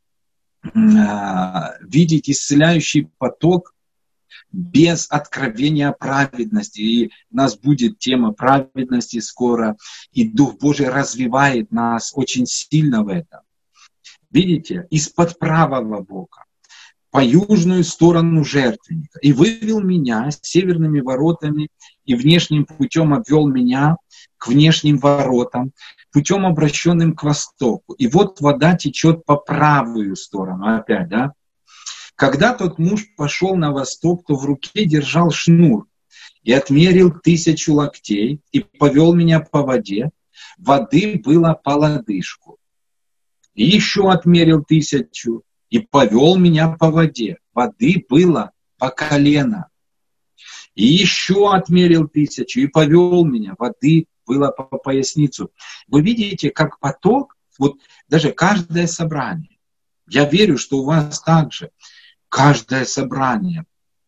видеть исцеляющий поток без откровения праведности. И у нас будет тема праведности скоро, и Дух Божий развивает нас очень сильно в этом. Видите, из-под правого бока, по южную сторону жертвенника. И вывел меня северными воротами, и внешним путем обвел меня к внешним воротам, путем обращенным к востоку. И вот вода течет по правую сторону опять, да? Когда тот муж пошел на восток, то в руке держал шнур и отмерил 1000 локтей и повел меня по воде. Воды было по лодыжку. И еще отмерил 1000 и повел меня по воде. Воды было по колено. И еще отмерил 1000 и повел меня. Воды было по поясницу. Вы видите, как поток, вот даже каждое собрание. Я верю, что у вас также. Каждое собрание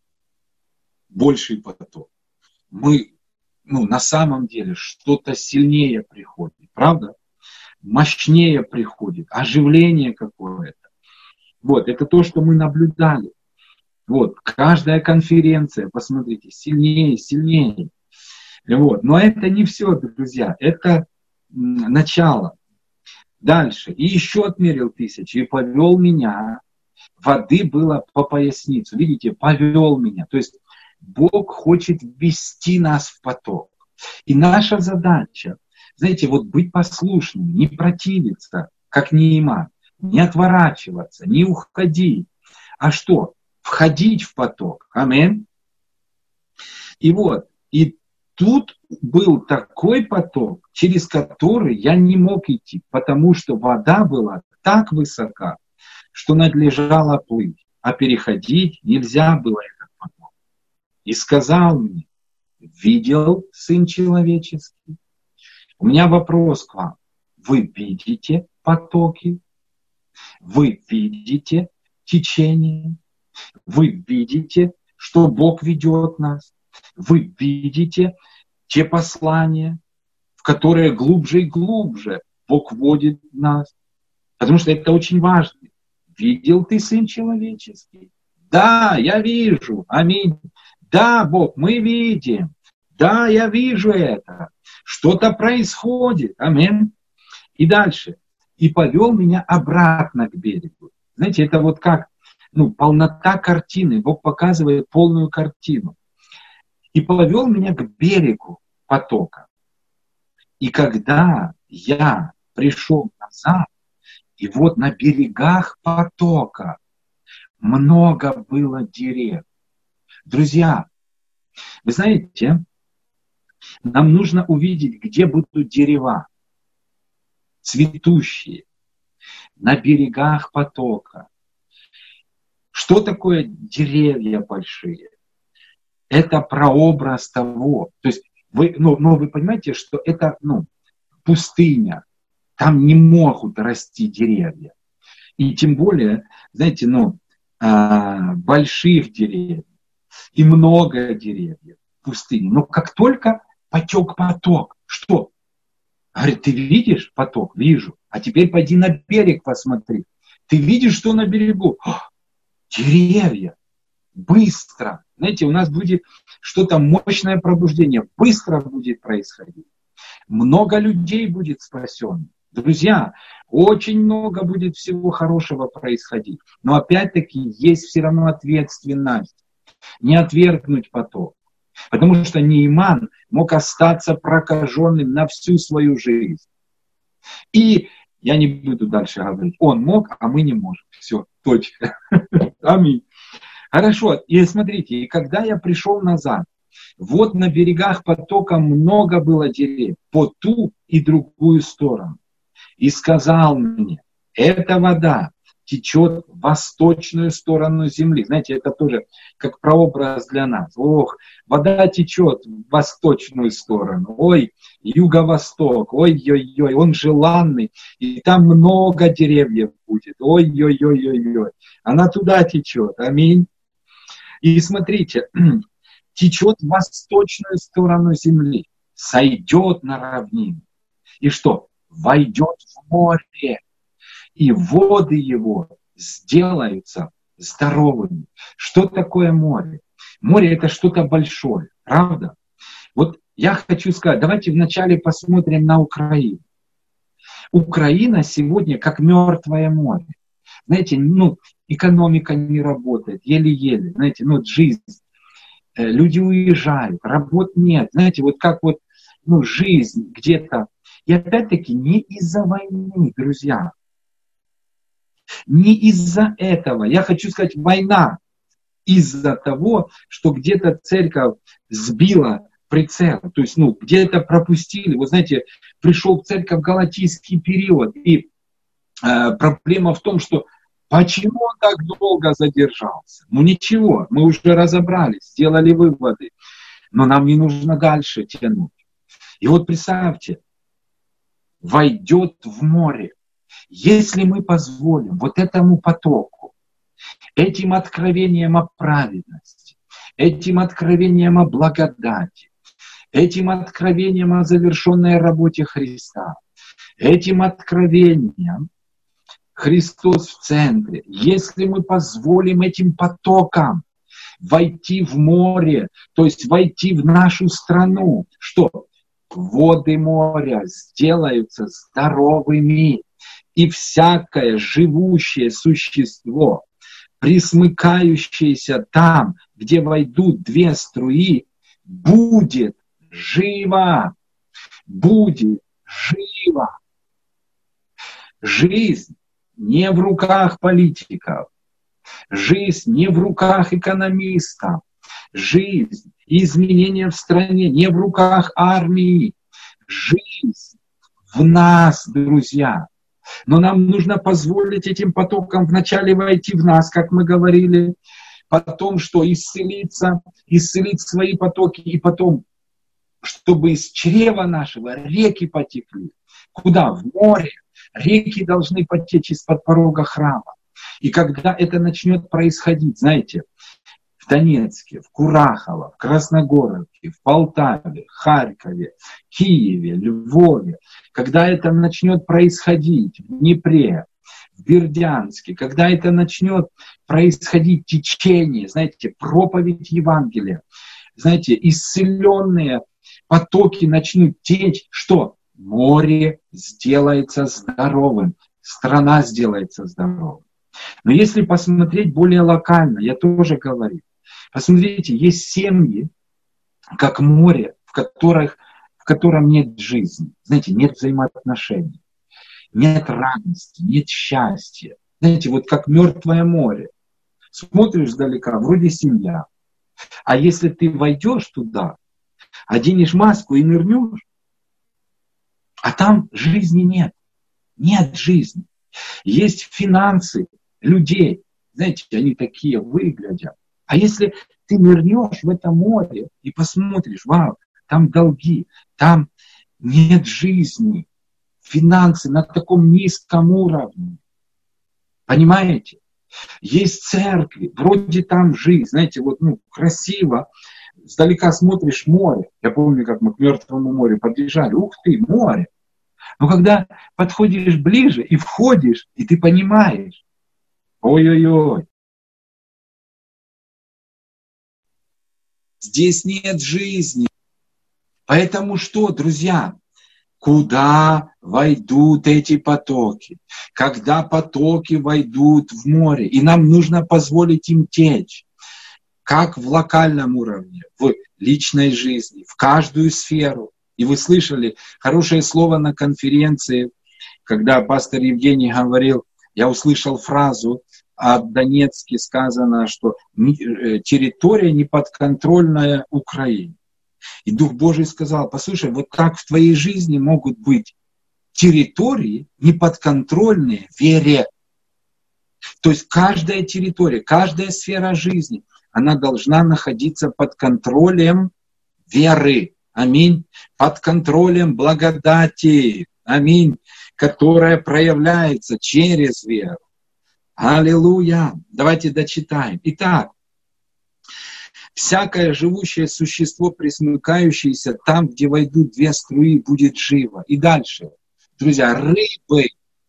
больший поток. Мы, на самом деле, что-то сильнее приходит, правда? Мощнее приходит, оживление какое-то. Вот, это то, что мы наблюдали. Вот, каждая конференция, посмотрите, сильнее, сильнее. Вот, но это не все, друзья, это начало. Дальше, и еще отмерил 1000, и повел меня. Воды было по поясницу. Видите, повел меня. То есть Бог хочет ввести нас в поток. И наша задача, знаете, вот быть послушным, не противиться, как Нейман, не отворачиваться, не уходить. А что? Входить в поток. Аминь. И вот, и тут был такой поток, через который я не мог идти, потому что вода была так высока, что надлежало плыть, а переходить нельзя было этот поток. И сказал мне: видел Сын Человеческий? У меня вопрос к вам. Вы видите потоки? Вы видите течение? Вы видите, что Бог ведет нас? Вы видите те послания, в которые глубже и глубже Бог вводит нас? Потому что это очень важно. видел ты Сын Человеческий? Да, я вижу. Аминь. Да, Бог, мы видим. Да, я вижу это. Что-то происходит. Аминь. И дальше. И повел меня обратно к берегу. Знаете, это вот как полнота картины. Бог показывает полную картину. И повел меня к берегу потока. И когда я пришел назад, и вот на берегах потока много было деревьев. Друзья, вы знаете, нам нужно увидеть, где будут дерева цветущие, на берегах потока. Что такое деревья большие? Это прообраз того. То есть вы понимаете, что это пустыня. Там не могут расти деревья. И тем более, знаете, больших деревьев и много деревьев в пустыне. Но как только потек поток, что? Говорит, ты видишь поток? Вижу. А теперь пойди на берег посмотри. Ты видишь, что на берегу? Деревья. Быстро. Знаете, у нас будет что-то мощное пробуждение. Быстро будет происходить. Много людей будет спасено. Друзья, очень много будет всего хорошего происходить. Но опять-таки есть все равно ответственность. Не отвергнуть поток. Потому что Нейман мог остаться прокаженным на всю свою жизнь. И я не буду дальше говорить. Он мог, а мы не можем. Все, точка. Аминь. Хорошо. И смотрите, и когда я пришел назад, вот на берегах потока много было деревьев по ту и другую сторону. И сказал мне, эта вода течет в восточную сторону земли. Знаете, это тоже как прообраз для нас. Ох, вода течет в восточную сторону. Ой, юго-восток. Ой-ой-ой, он желанный. И там много деревьев будет. Ой-ой-ой-ой-ой. Она туда течет. Аминь. И смотрите, течет в восточную сторону земли. Сойдет на равнину. И что? Войдет в море. И воды его сделаются здоровыми. Что такое море? Море – это что-то большое, правда? Вот я хочу сказать, давайте вначале посмотрим на Украину. Украина сегодня как мертвое море. Знаете, экономика не работает, еле-еле. Знаете, жизнь. Люди уезжают, работ нет. Знаете, вот как жизнь где-то. И опять-таки не из-за войны, друзья. Не из-за этого. Я хочу сказать, война из-за того, что где-то церковь сбила прицел. То есть, где-то пропустили. Вы знаете, пришел в церковь галатийский период. И проблема в том, что почему он так долго задержался? Ничего, мы уже разобрались, сделали выводы. Но нам не нужно дальше тянуть. И вот представьте, войдет в море. Если мы позволим вот этому потоку, этим откровениям о праведности, этим откровениям о благодати, этим откровениям о завершенной работе Христа, этим откровениям Христос в центре, если мы позволим этим потокам войти в море, то есть войти в нашу страну, что воды моря сделаются здоровыми, и всякое живущее существо, присмыкающееся там, где войдут две струи, будет живо. Будет живо. Жизнь не в руках политиков. Жизнь не в руках экономистов. Жизнь и изменения в стране не в руках армии. Жизнь в нас, друзья. Но нам нужно позволить этим потокам вначале войти в нас, как мы говорили, потом что исцелиться, исцелить свои потоки, и потом, чтобы из чрева нашего реки потекли. Куда? В море. Реки должны потечь из-под порога храма. И когда это начнет происходить, знаете, в Донецке, в Курахово, в Красногоровке, в Полтаве, Харькове, Киеве, Львове, когда это начнет происходить в Днепре, в Бердянске, когда это начнет происходить течение, знаете, проповедь Евангелия, знаете, исцеленные потоки начнут течь, что? Море сделается здоровым, страна сделается здоровой. Но если посмотреть более локально, я тоже говорю, посмотрите, есть семьи, как море, в котором нет жизни, знаете, нет взаимоотношений, нет радости, нет счастья. Знаете, вот как мертвое море. Смотришь сдалека, вроде семья. А если ты войдешь туда, оденешь маску и нырнешь, а там жизни нет. Нет жизни. Есть финансы людей. Знаете, они такие выглядят. А если ты нырнешь в это море и посмотришь, вау, там долги, там нет жизни, финансы на таком низком уровне. Понимаете? Есть церкви, вроде там жизнь, знаете, вот красиво, сдалека смотришь море. Я помню, как мы к Мертвому морю подъезжали. Ух ты, море. Но когда подходишь ближе и входишь, и ты понимаешь, ой-ой-ой, здесь нет жизни. Поэтому что, друзья, куда войдут эти потоки? Когда потоки войдут в море, и нам нужно позволить им течь, как в локальном уровне, в личной жизни, в каждую сферу. И вы слышали хорошее слово на конференции, когда пастор Евгений говорил, я услышал фразу, о Донецке сказано, что территория неподконтрольная Украине. И Дух Божий сказал, послушай, вот так в твоей жизни могут быть территории неподконтрольные вере. То есть каждая территория, каждая сфера жизни, она должна находиться под контролем веры. Аминь. Под контролем благодати. Аминь. Которая проявляется через веру. Аллилуйя. Давайте дочитаем. Итак, всякое живущее существо, пресмыкающееся там, где войдут две струи, будет живо. И дальше. Друзья, рыбы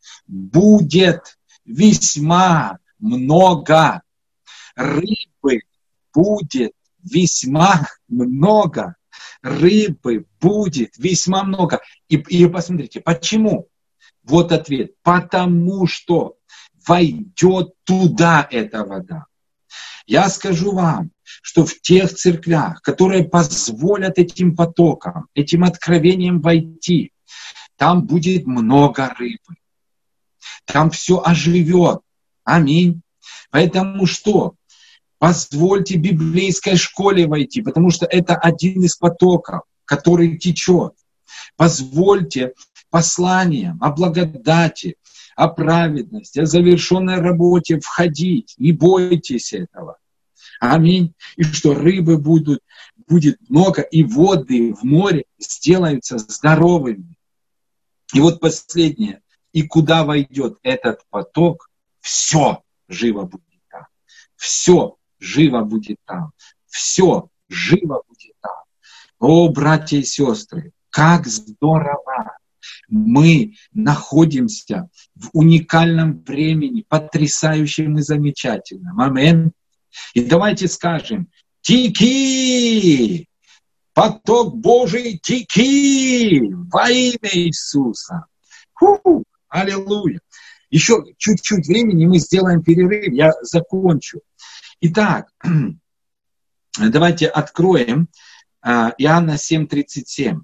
будет весьма много. Рыбы будет весьма много. Рыбы будет весьма много. И посмотрите, почему? Вот ответ. Потому что войдет туда эта вода. Я скажу вам, что в тех церквях, которые позволят этим потокам, этим откровениям войти, там будет много рыбы. Там все оживет. Аминь. Поэтому что? Позвольте библейской школе войти, потому что это один из потоков, который течет. Позвольте посланиям о благодати, о праведности, о завершенной работе входить. Не бойтесь этого. Аминь. И что рыбы будет много, и воды в море сделаются здоровыми. И вот последнее. И куда войдет этот поток, все живо будет там. Все живо будет там. Все живо будет там. О, братья и сестры, как здорово! Мы находимся в уникальном времени, потрясающем и замечательном. Аминь. И давайте скажем, теки! Поток Божий, теки! Во имя Иисуса! Аллилуйя! Еще чуть-чуть времени, мы сделаем перерыв, я закончу. Итак, давайте откроем Иоанна 7:37.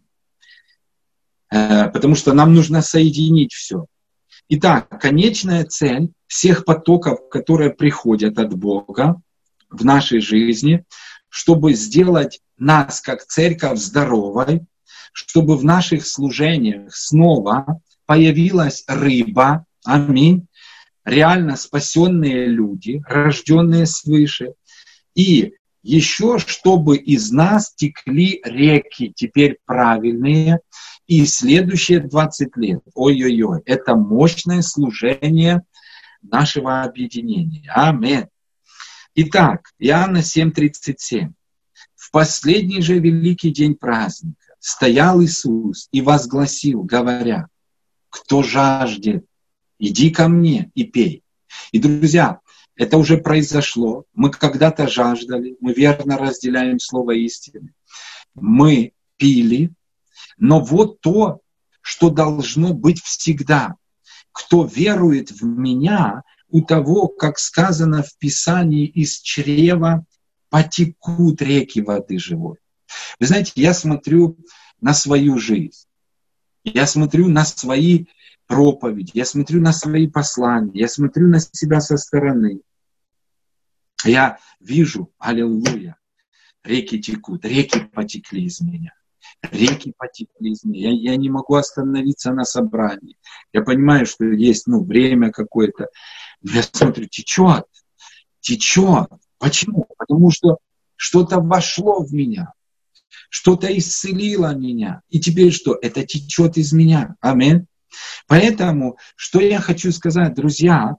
Потому что нам нужно соединить все. Итак, конечная цель всех потоков, которые приходят от Бога в нашей жизни, чтобы сделать нас, как церковь, здоровой, чтобы в наших служениях снова появилась рыба, аминь, реально спасенные люди, рожденные свыше, и еще, чтобы из нас текли реки, теперь правильные, и следующие 20 лет, ой-ой-ой, это мощное служение нашего объединения. Аминь. Итак, Иоанна 7:37. В последний же великий день праздника стоял Иисус и возгласил, говоря, кто жаждет, Иди ко мне и пей. И, друзья, это уже произошло. Мы когда-то жаждали, мы верно разделяем слово истины. Мы пили, но вот то, что должно быть всегда. Кто верует в меня, у того, как сказано в Писании, из чрева потекут реки воды живой. Вы знаете, я смотрю на свою жизнь, я смотрю на свои проповеди, я смотрю на свои послания, я смотрю на себя со стороны. Я вижу, аллилуйя, реки текут, реки потекли из меня. Реки потекли из меня. Я не могу остановиться на собрании. Я понимаю, что есть время какое-то. Я смотрю, течет. Почему? Потому что что-то вошло в меня. Что-то исцелило меня. И теперь что? Это течет из меня. Аминь. Поэтому, что я хочу сказать, друзья,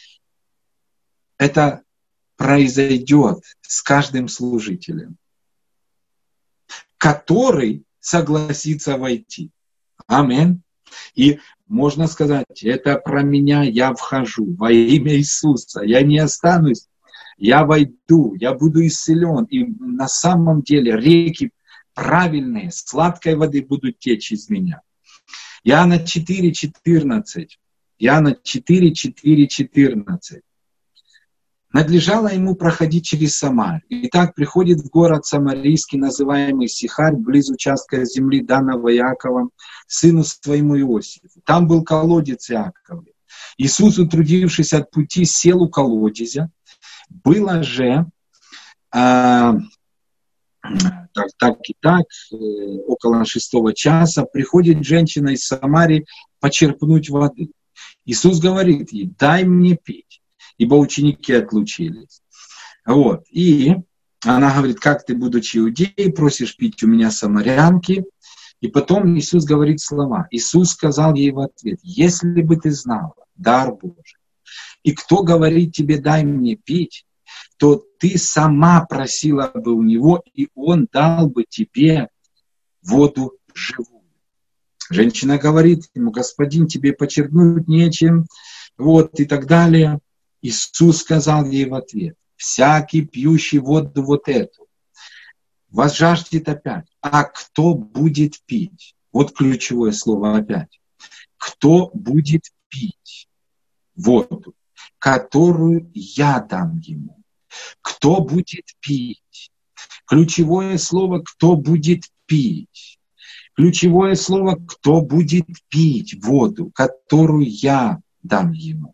это произойдет с каждым служителем, который согласится войти. Аминь. И можно сказать, это про меня, я вхожу во имя Иисуса. Я не останусь, я войду, я буду исцелен. И на самом деле реки правильные, сладкой воды будут течь из меня. Иоанна 4:14. Иоанна 4:14. Надлежало ему проходить через Самарию. Итак, приходит в город Самарийский, называемый Сихарь, близ участка земли, данного Иаковом, сыну своему Иосифу. Там был колодец Иаковлев. Иисус, утрудившись от пути, сел у колодезя. Было же так и так, около 6 часа, приходит женщина из Самарии почерпнуть воды. Иисус говорит ей: дай мне пить, ибо ученики отлучились. И она говорит: как ты, будучи иудеей, просишь пить у меня самарянки? И потом Иисус говорит слова. Иисус сказал ей в ответ: если бы ты знала дар Божий, и кто говорит тебе: дай мне пить, то ты сама просила бы у него, и он дал бы тебе воду живую. Женщина говорит ему: господин, тебе почерпнуть нечем, и так далее. Иисус сказал ей в ответ: всякий, пьющий воду вот эту, возжаждет опять. А кто будет пить? Вот ключевое слово опять. Кто будет пить воду, которую я дам ему? Кто будет пить? Ключевое слово: кто будет пить? Ключевое слово: кто будет пить воду, которую я дам ему?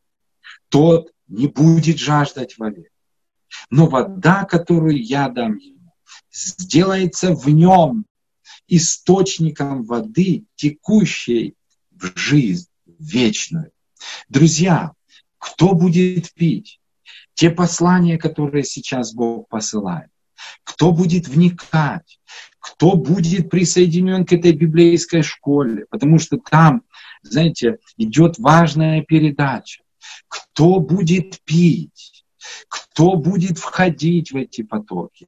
Тот не будет жаждать вовек. Но вода, которую я дам ему, сделается в нем источником воды, текущей в жизнь вечную. Друзья, кто будет пить те послания, которые сейчас Бог посылает? Кто будет вникать? Кто будет присоединен к этой библейской школе? Потому что там, знаете, идет важная передача. Кто будет пить? Кто будет входить в эти потоки?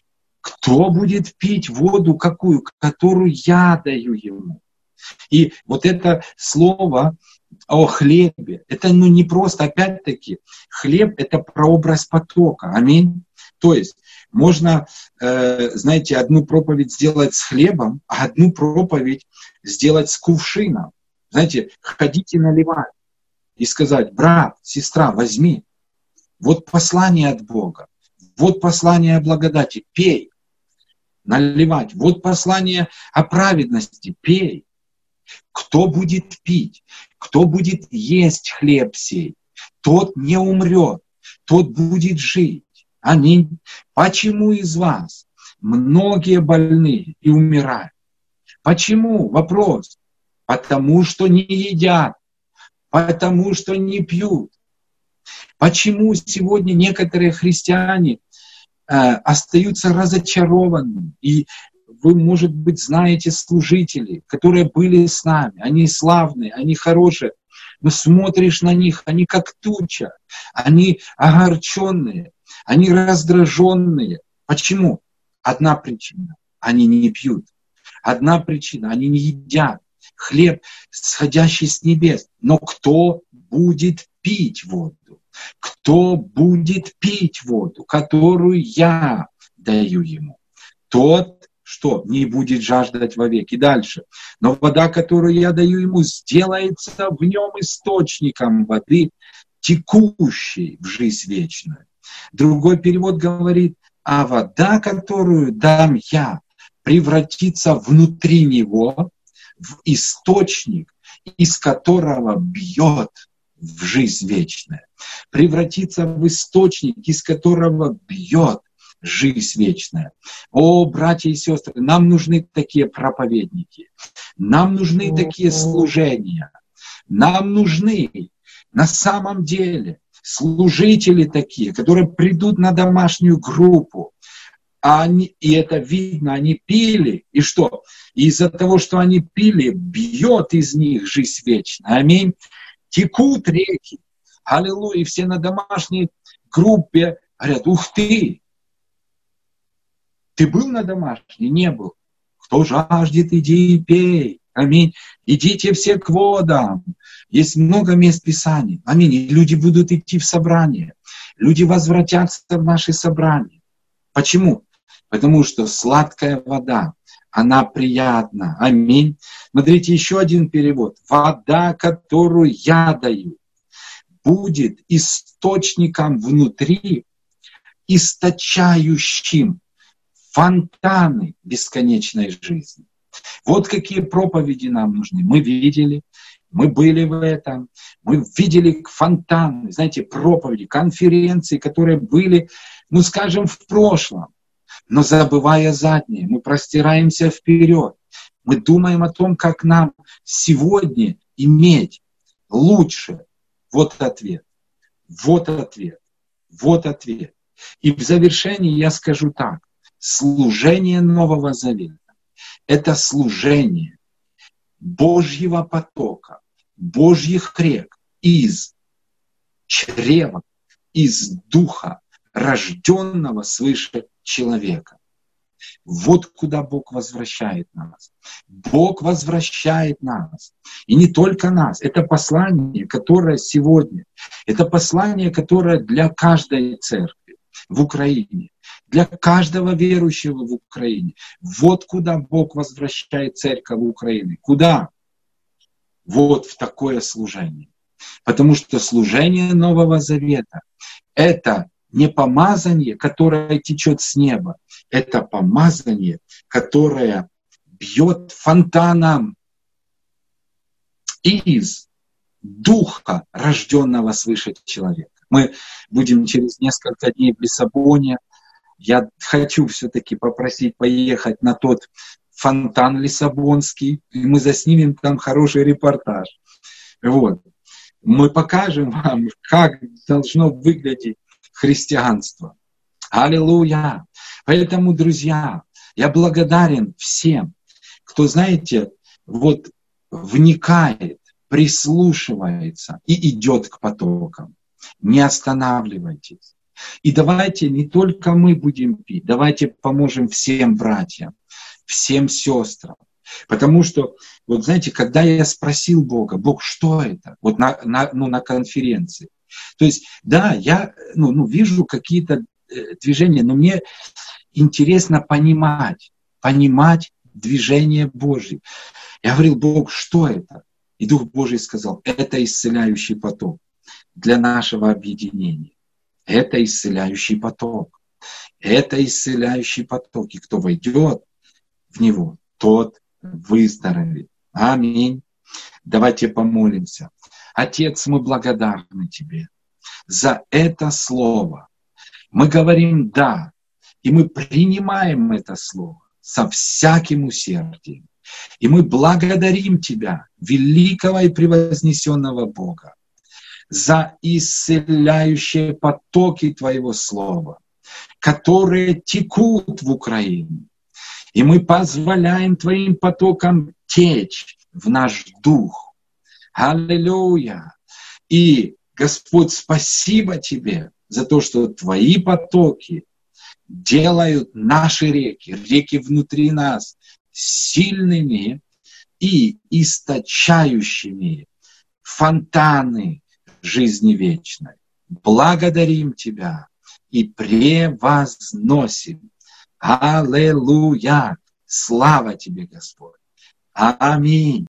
Кто будет пить воду какую, которую я даю ему? И вот это слово о хлебе, это не просто, опять-таки, хлеб — это прообраз потока. Аминь. То есть можно, знаете, одну проповедь сделать с хлебом, а одну проповедь сделать с кувшином. Знаете, ходите наливать и сказать: брат, сестра, возьми. Вот послание от Бога. Вот послание о благодати. Пей. Наливать. Вот послание о праведности. Пей. Кто будет пить, кто будет есть хлеб сей, тот не умрет, тот будет жить. Аминь. Почему из вас многие больные и умирают? Почему? Вопрос. Потому что не едят, потому что не пьют. Почему сегодня некоторые христиане остаются разочарованными? И вы, может быть, знаете служителей, которые были с нами. Они славные, они хорошие. Но смотришь на них, они как туча. Они огорченные, они раздраженные. Почему? Одна причина. Они не пьют. Одна причина. Они не едят хлеб, сходящий с небес. Но кто будет пить воду? Кто будет пить воду, которую я даю ему? Тот, что не будет жаждать вовек. И дальше. Но вода, которую я даю ему, сделается в нем источником воды, текущей в жизнь вечную. Другой перевод говорит, а вода, которую дам я, превратится внутри него в источник, из которого бьет в жизнь вечная. Превратиться в источник, из которого бьет жизнь вечная. О, братья и сестры, нам нужны такие проповедники, нам нужны такие служения, нам нужны на самом деле служители такие, которые придут на домашнюю группу, и это видно, они пили, и что? И из-за того, что они пили, бьет из них жизнь вечная. Аминь. Текут реки. Аллилуйя. И все на домашней группе говорят, ух ты! Ты был на домашней? Не был. Кто жаждет, иди и пей. Аминь. Идите все к водам. Есть много мест Писаний. Аминь. И люди будут идти в собрание. Люди возвратятся в наши собрания. Почему? Потому что сладкая вода, она приятна. Аминь. Смотрите, еще один перевод. Вода, которую я даю, будет источником внутри, источающим фонтаны бесконечной жизни. Вот какие проповеди нам нужны. Мы видели, мы были в этом, мы видели фонтаны, знаете, проповеди, конференции, которые были, ну скажем, в прошлом. Но забывая заднее, мы простираемся вперед. Мы думаем о том, как нам сегодня иметь лучше. Вот ответ. Вот ответ. Вот ответ. И в завершении я скажу так. Служение Нового Завета – это служение Божьего потока, Божьих рек из чрева, из духа, рожденного свыше человека. Вот куда Бог возвращает нас. Бог возвращает нас. И не только нас. Это послание, которое сегодня, это послание, которое для каждой церкви в Украине, для каждого верующего в Украине. Вот куда Бог возвращает церковь Украины. Куда? Вот в такое служение. Потому что служение Нового Завета – это не помазание, которое течет с неба. Это помазание, которое бьет фонтаном из духа, рожденного свыше человека. Мы будем через несколько дней в Лиссабоне. Я хочу все-таки попросить поехать на тот фонтан лиссабонский, и мы заснимем там хороший репортаж. Вот. Мы покажем вам, как должно выглядеть христианство. Аллилуйя! Поэтому, друзья, я благодарен всем, кто, знаете, вот вникает, прислушивается и идет к потокам. Не останавливайтесь. И давайте не только мы будем пить, давайте поможем всем братьям, всем сестрам. Потому что, вот знаете, когда я спросил Бога, Бог, что это? Вот на конференции. То есть, да, я вижу какие-то движения, но мне интересно понимать движение Божье. Я говорил, Бог, что это? И Дух Божий сказал, это исцеляющий поток для нашего объединения. Это исцеляющий поток. Это исцеляющий поток. И кто войдет в него, тот выздоровеет. Аминь. Давайте помолимся. Отец, мы благодарны Тебе за это слово. Мы говорим «да», и мы принимаем это слово со всяким усердием. И мы благодарим Тебя, великого и превознесенного Бога, за исцеляющие потоки Твоего слова, которые текут в Украине. И мы позволяем Твоим потокам течь в наш дух. Аллилуйя! И, Господь, спасибо Тебе за то, что Твои потоки делают наши реки внутри нас сильными и источающими фонтаны жизни вечной. Благодарим Тебя и превозносим. Аллилуйя! Слава Тебе, Господь! Аминь!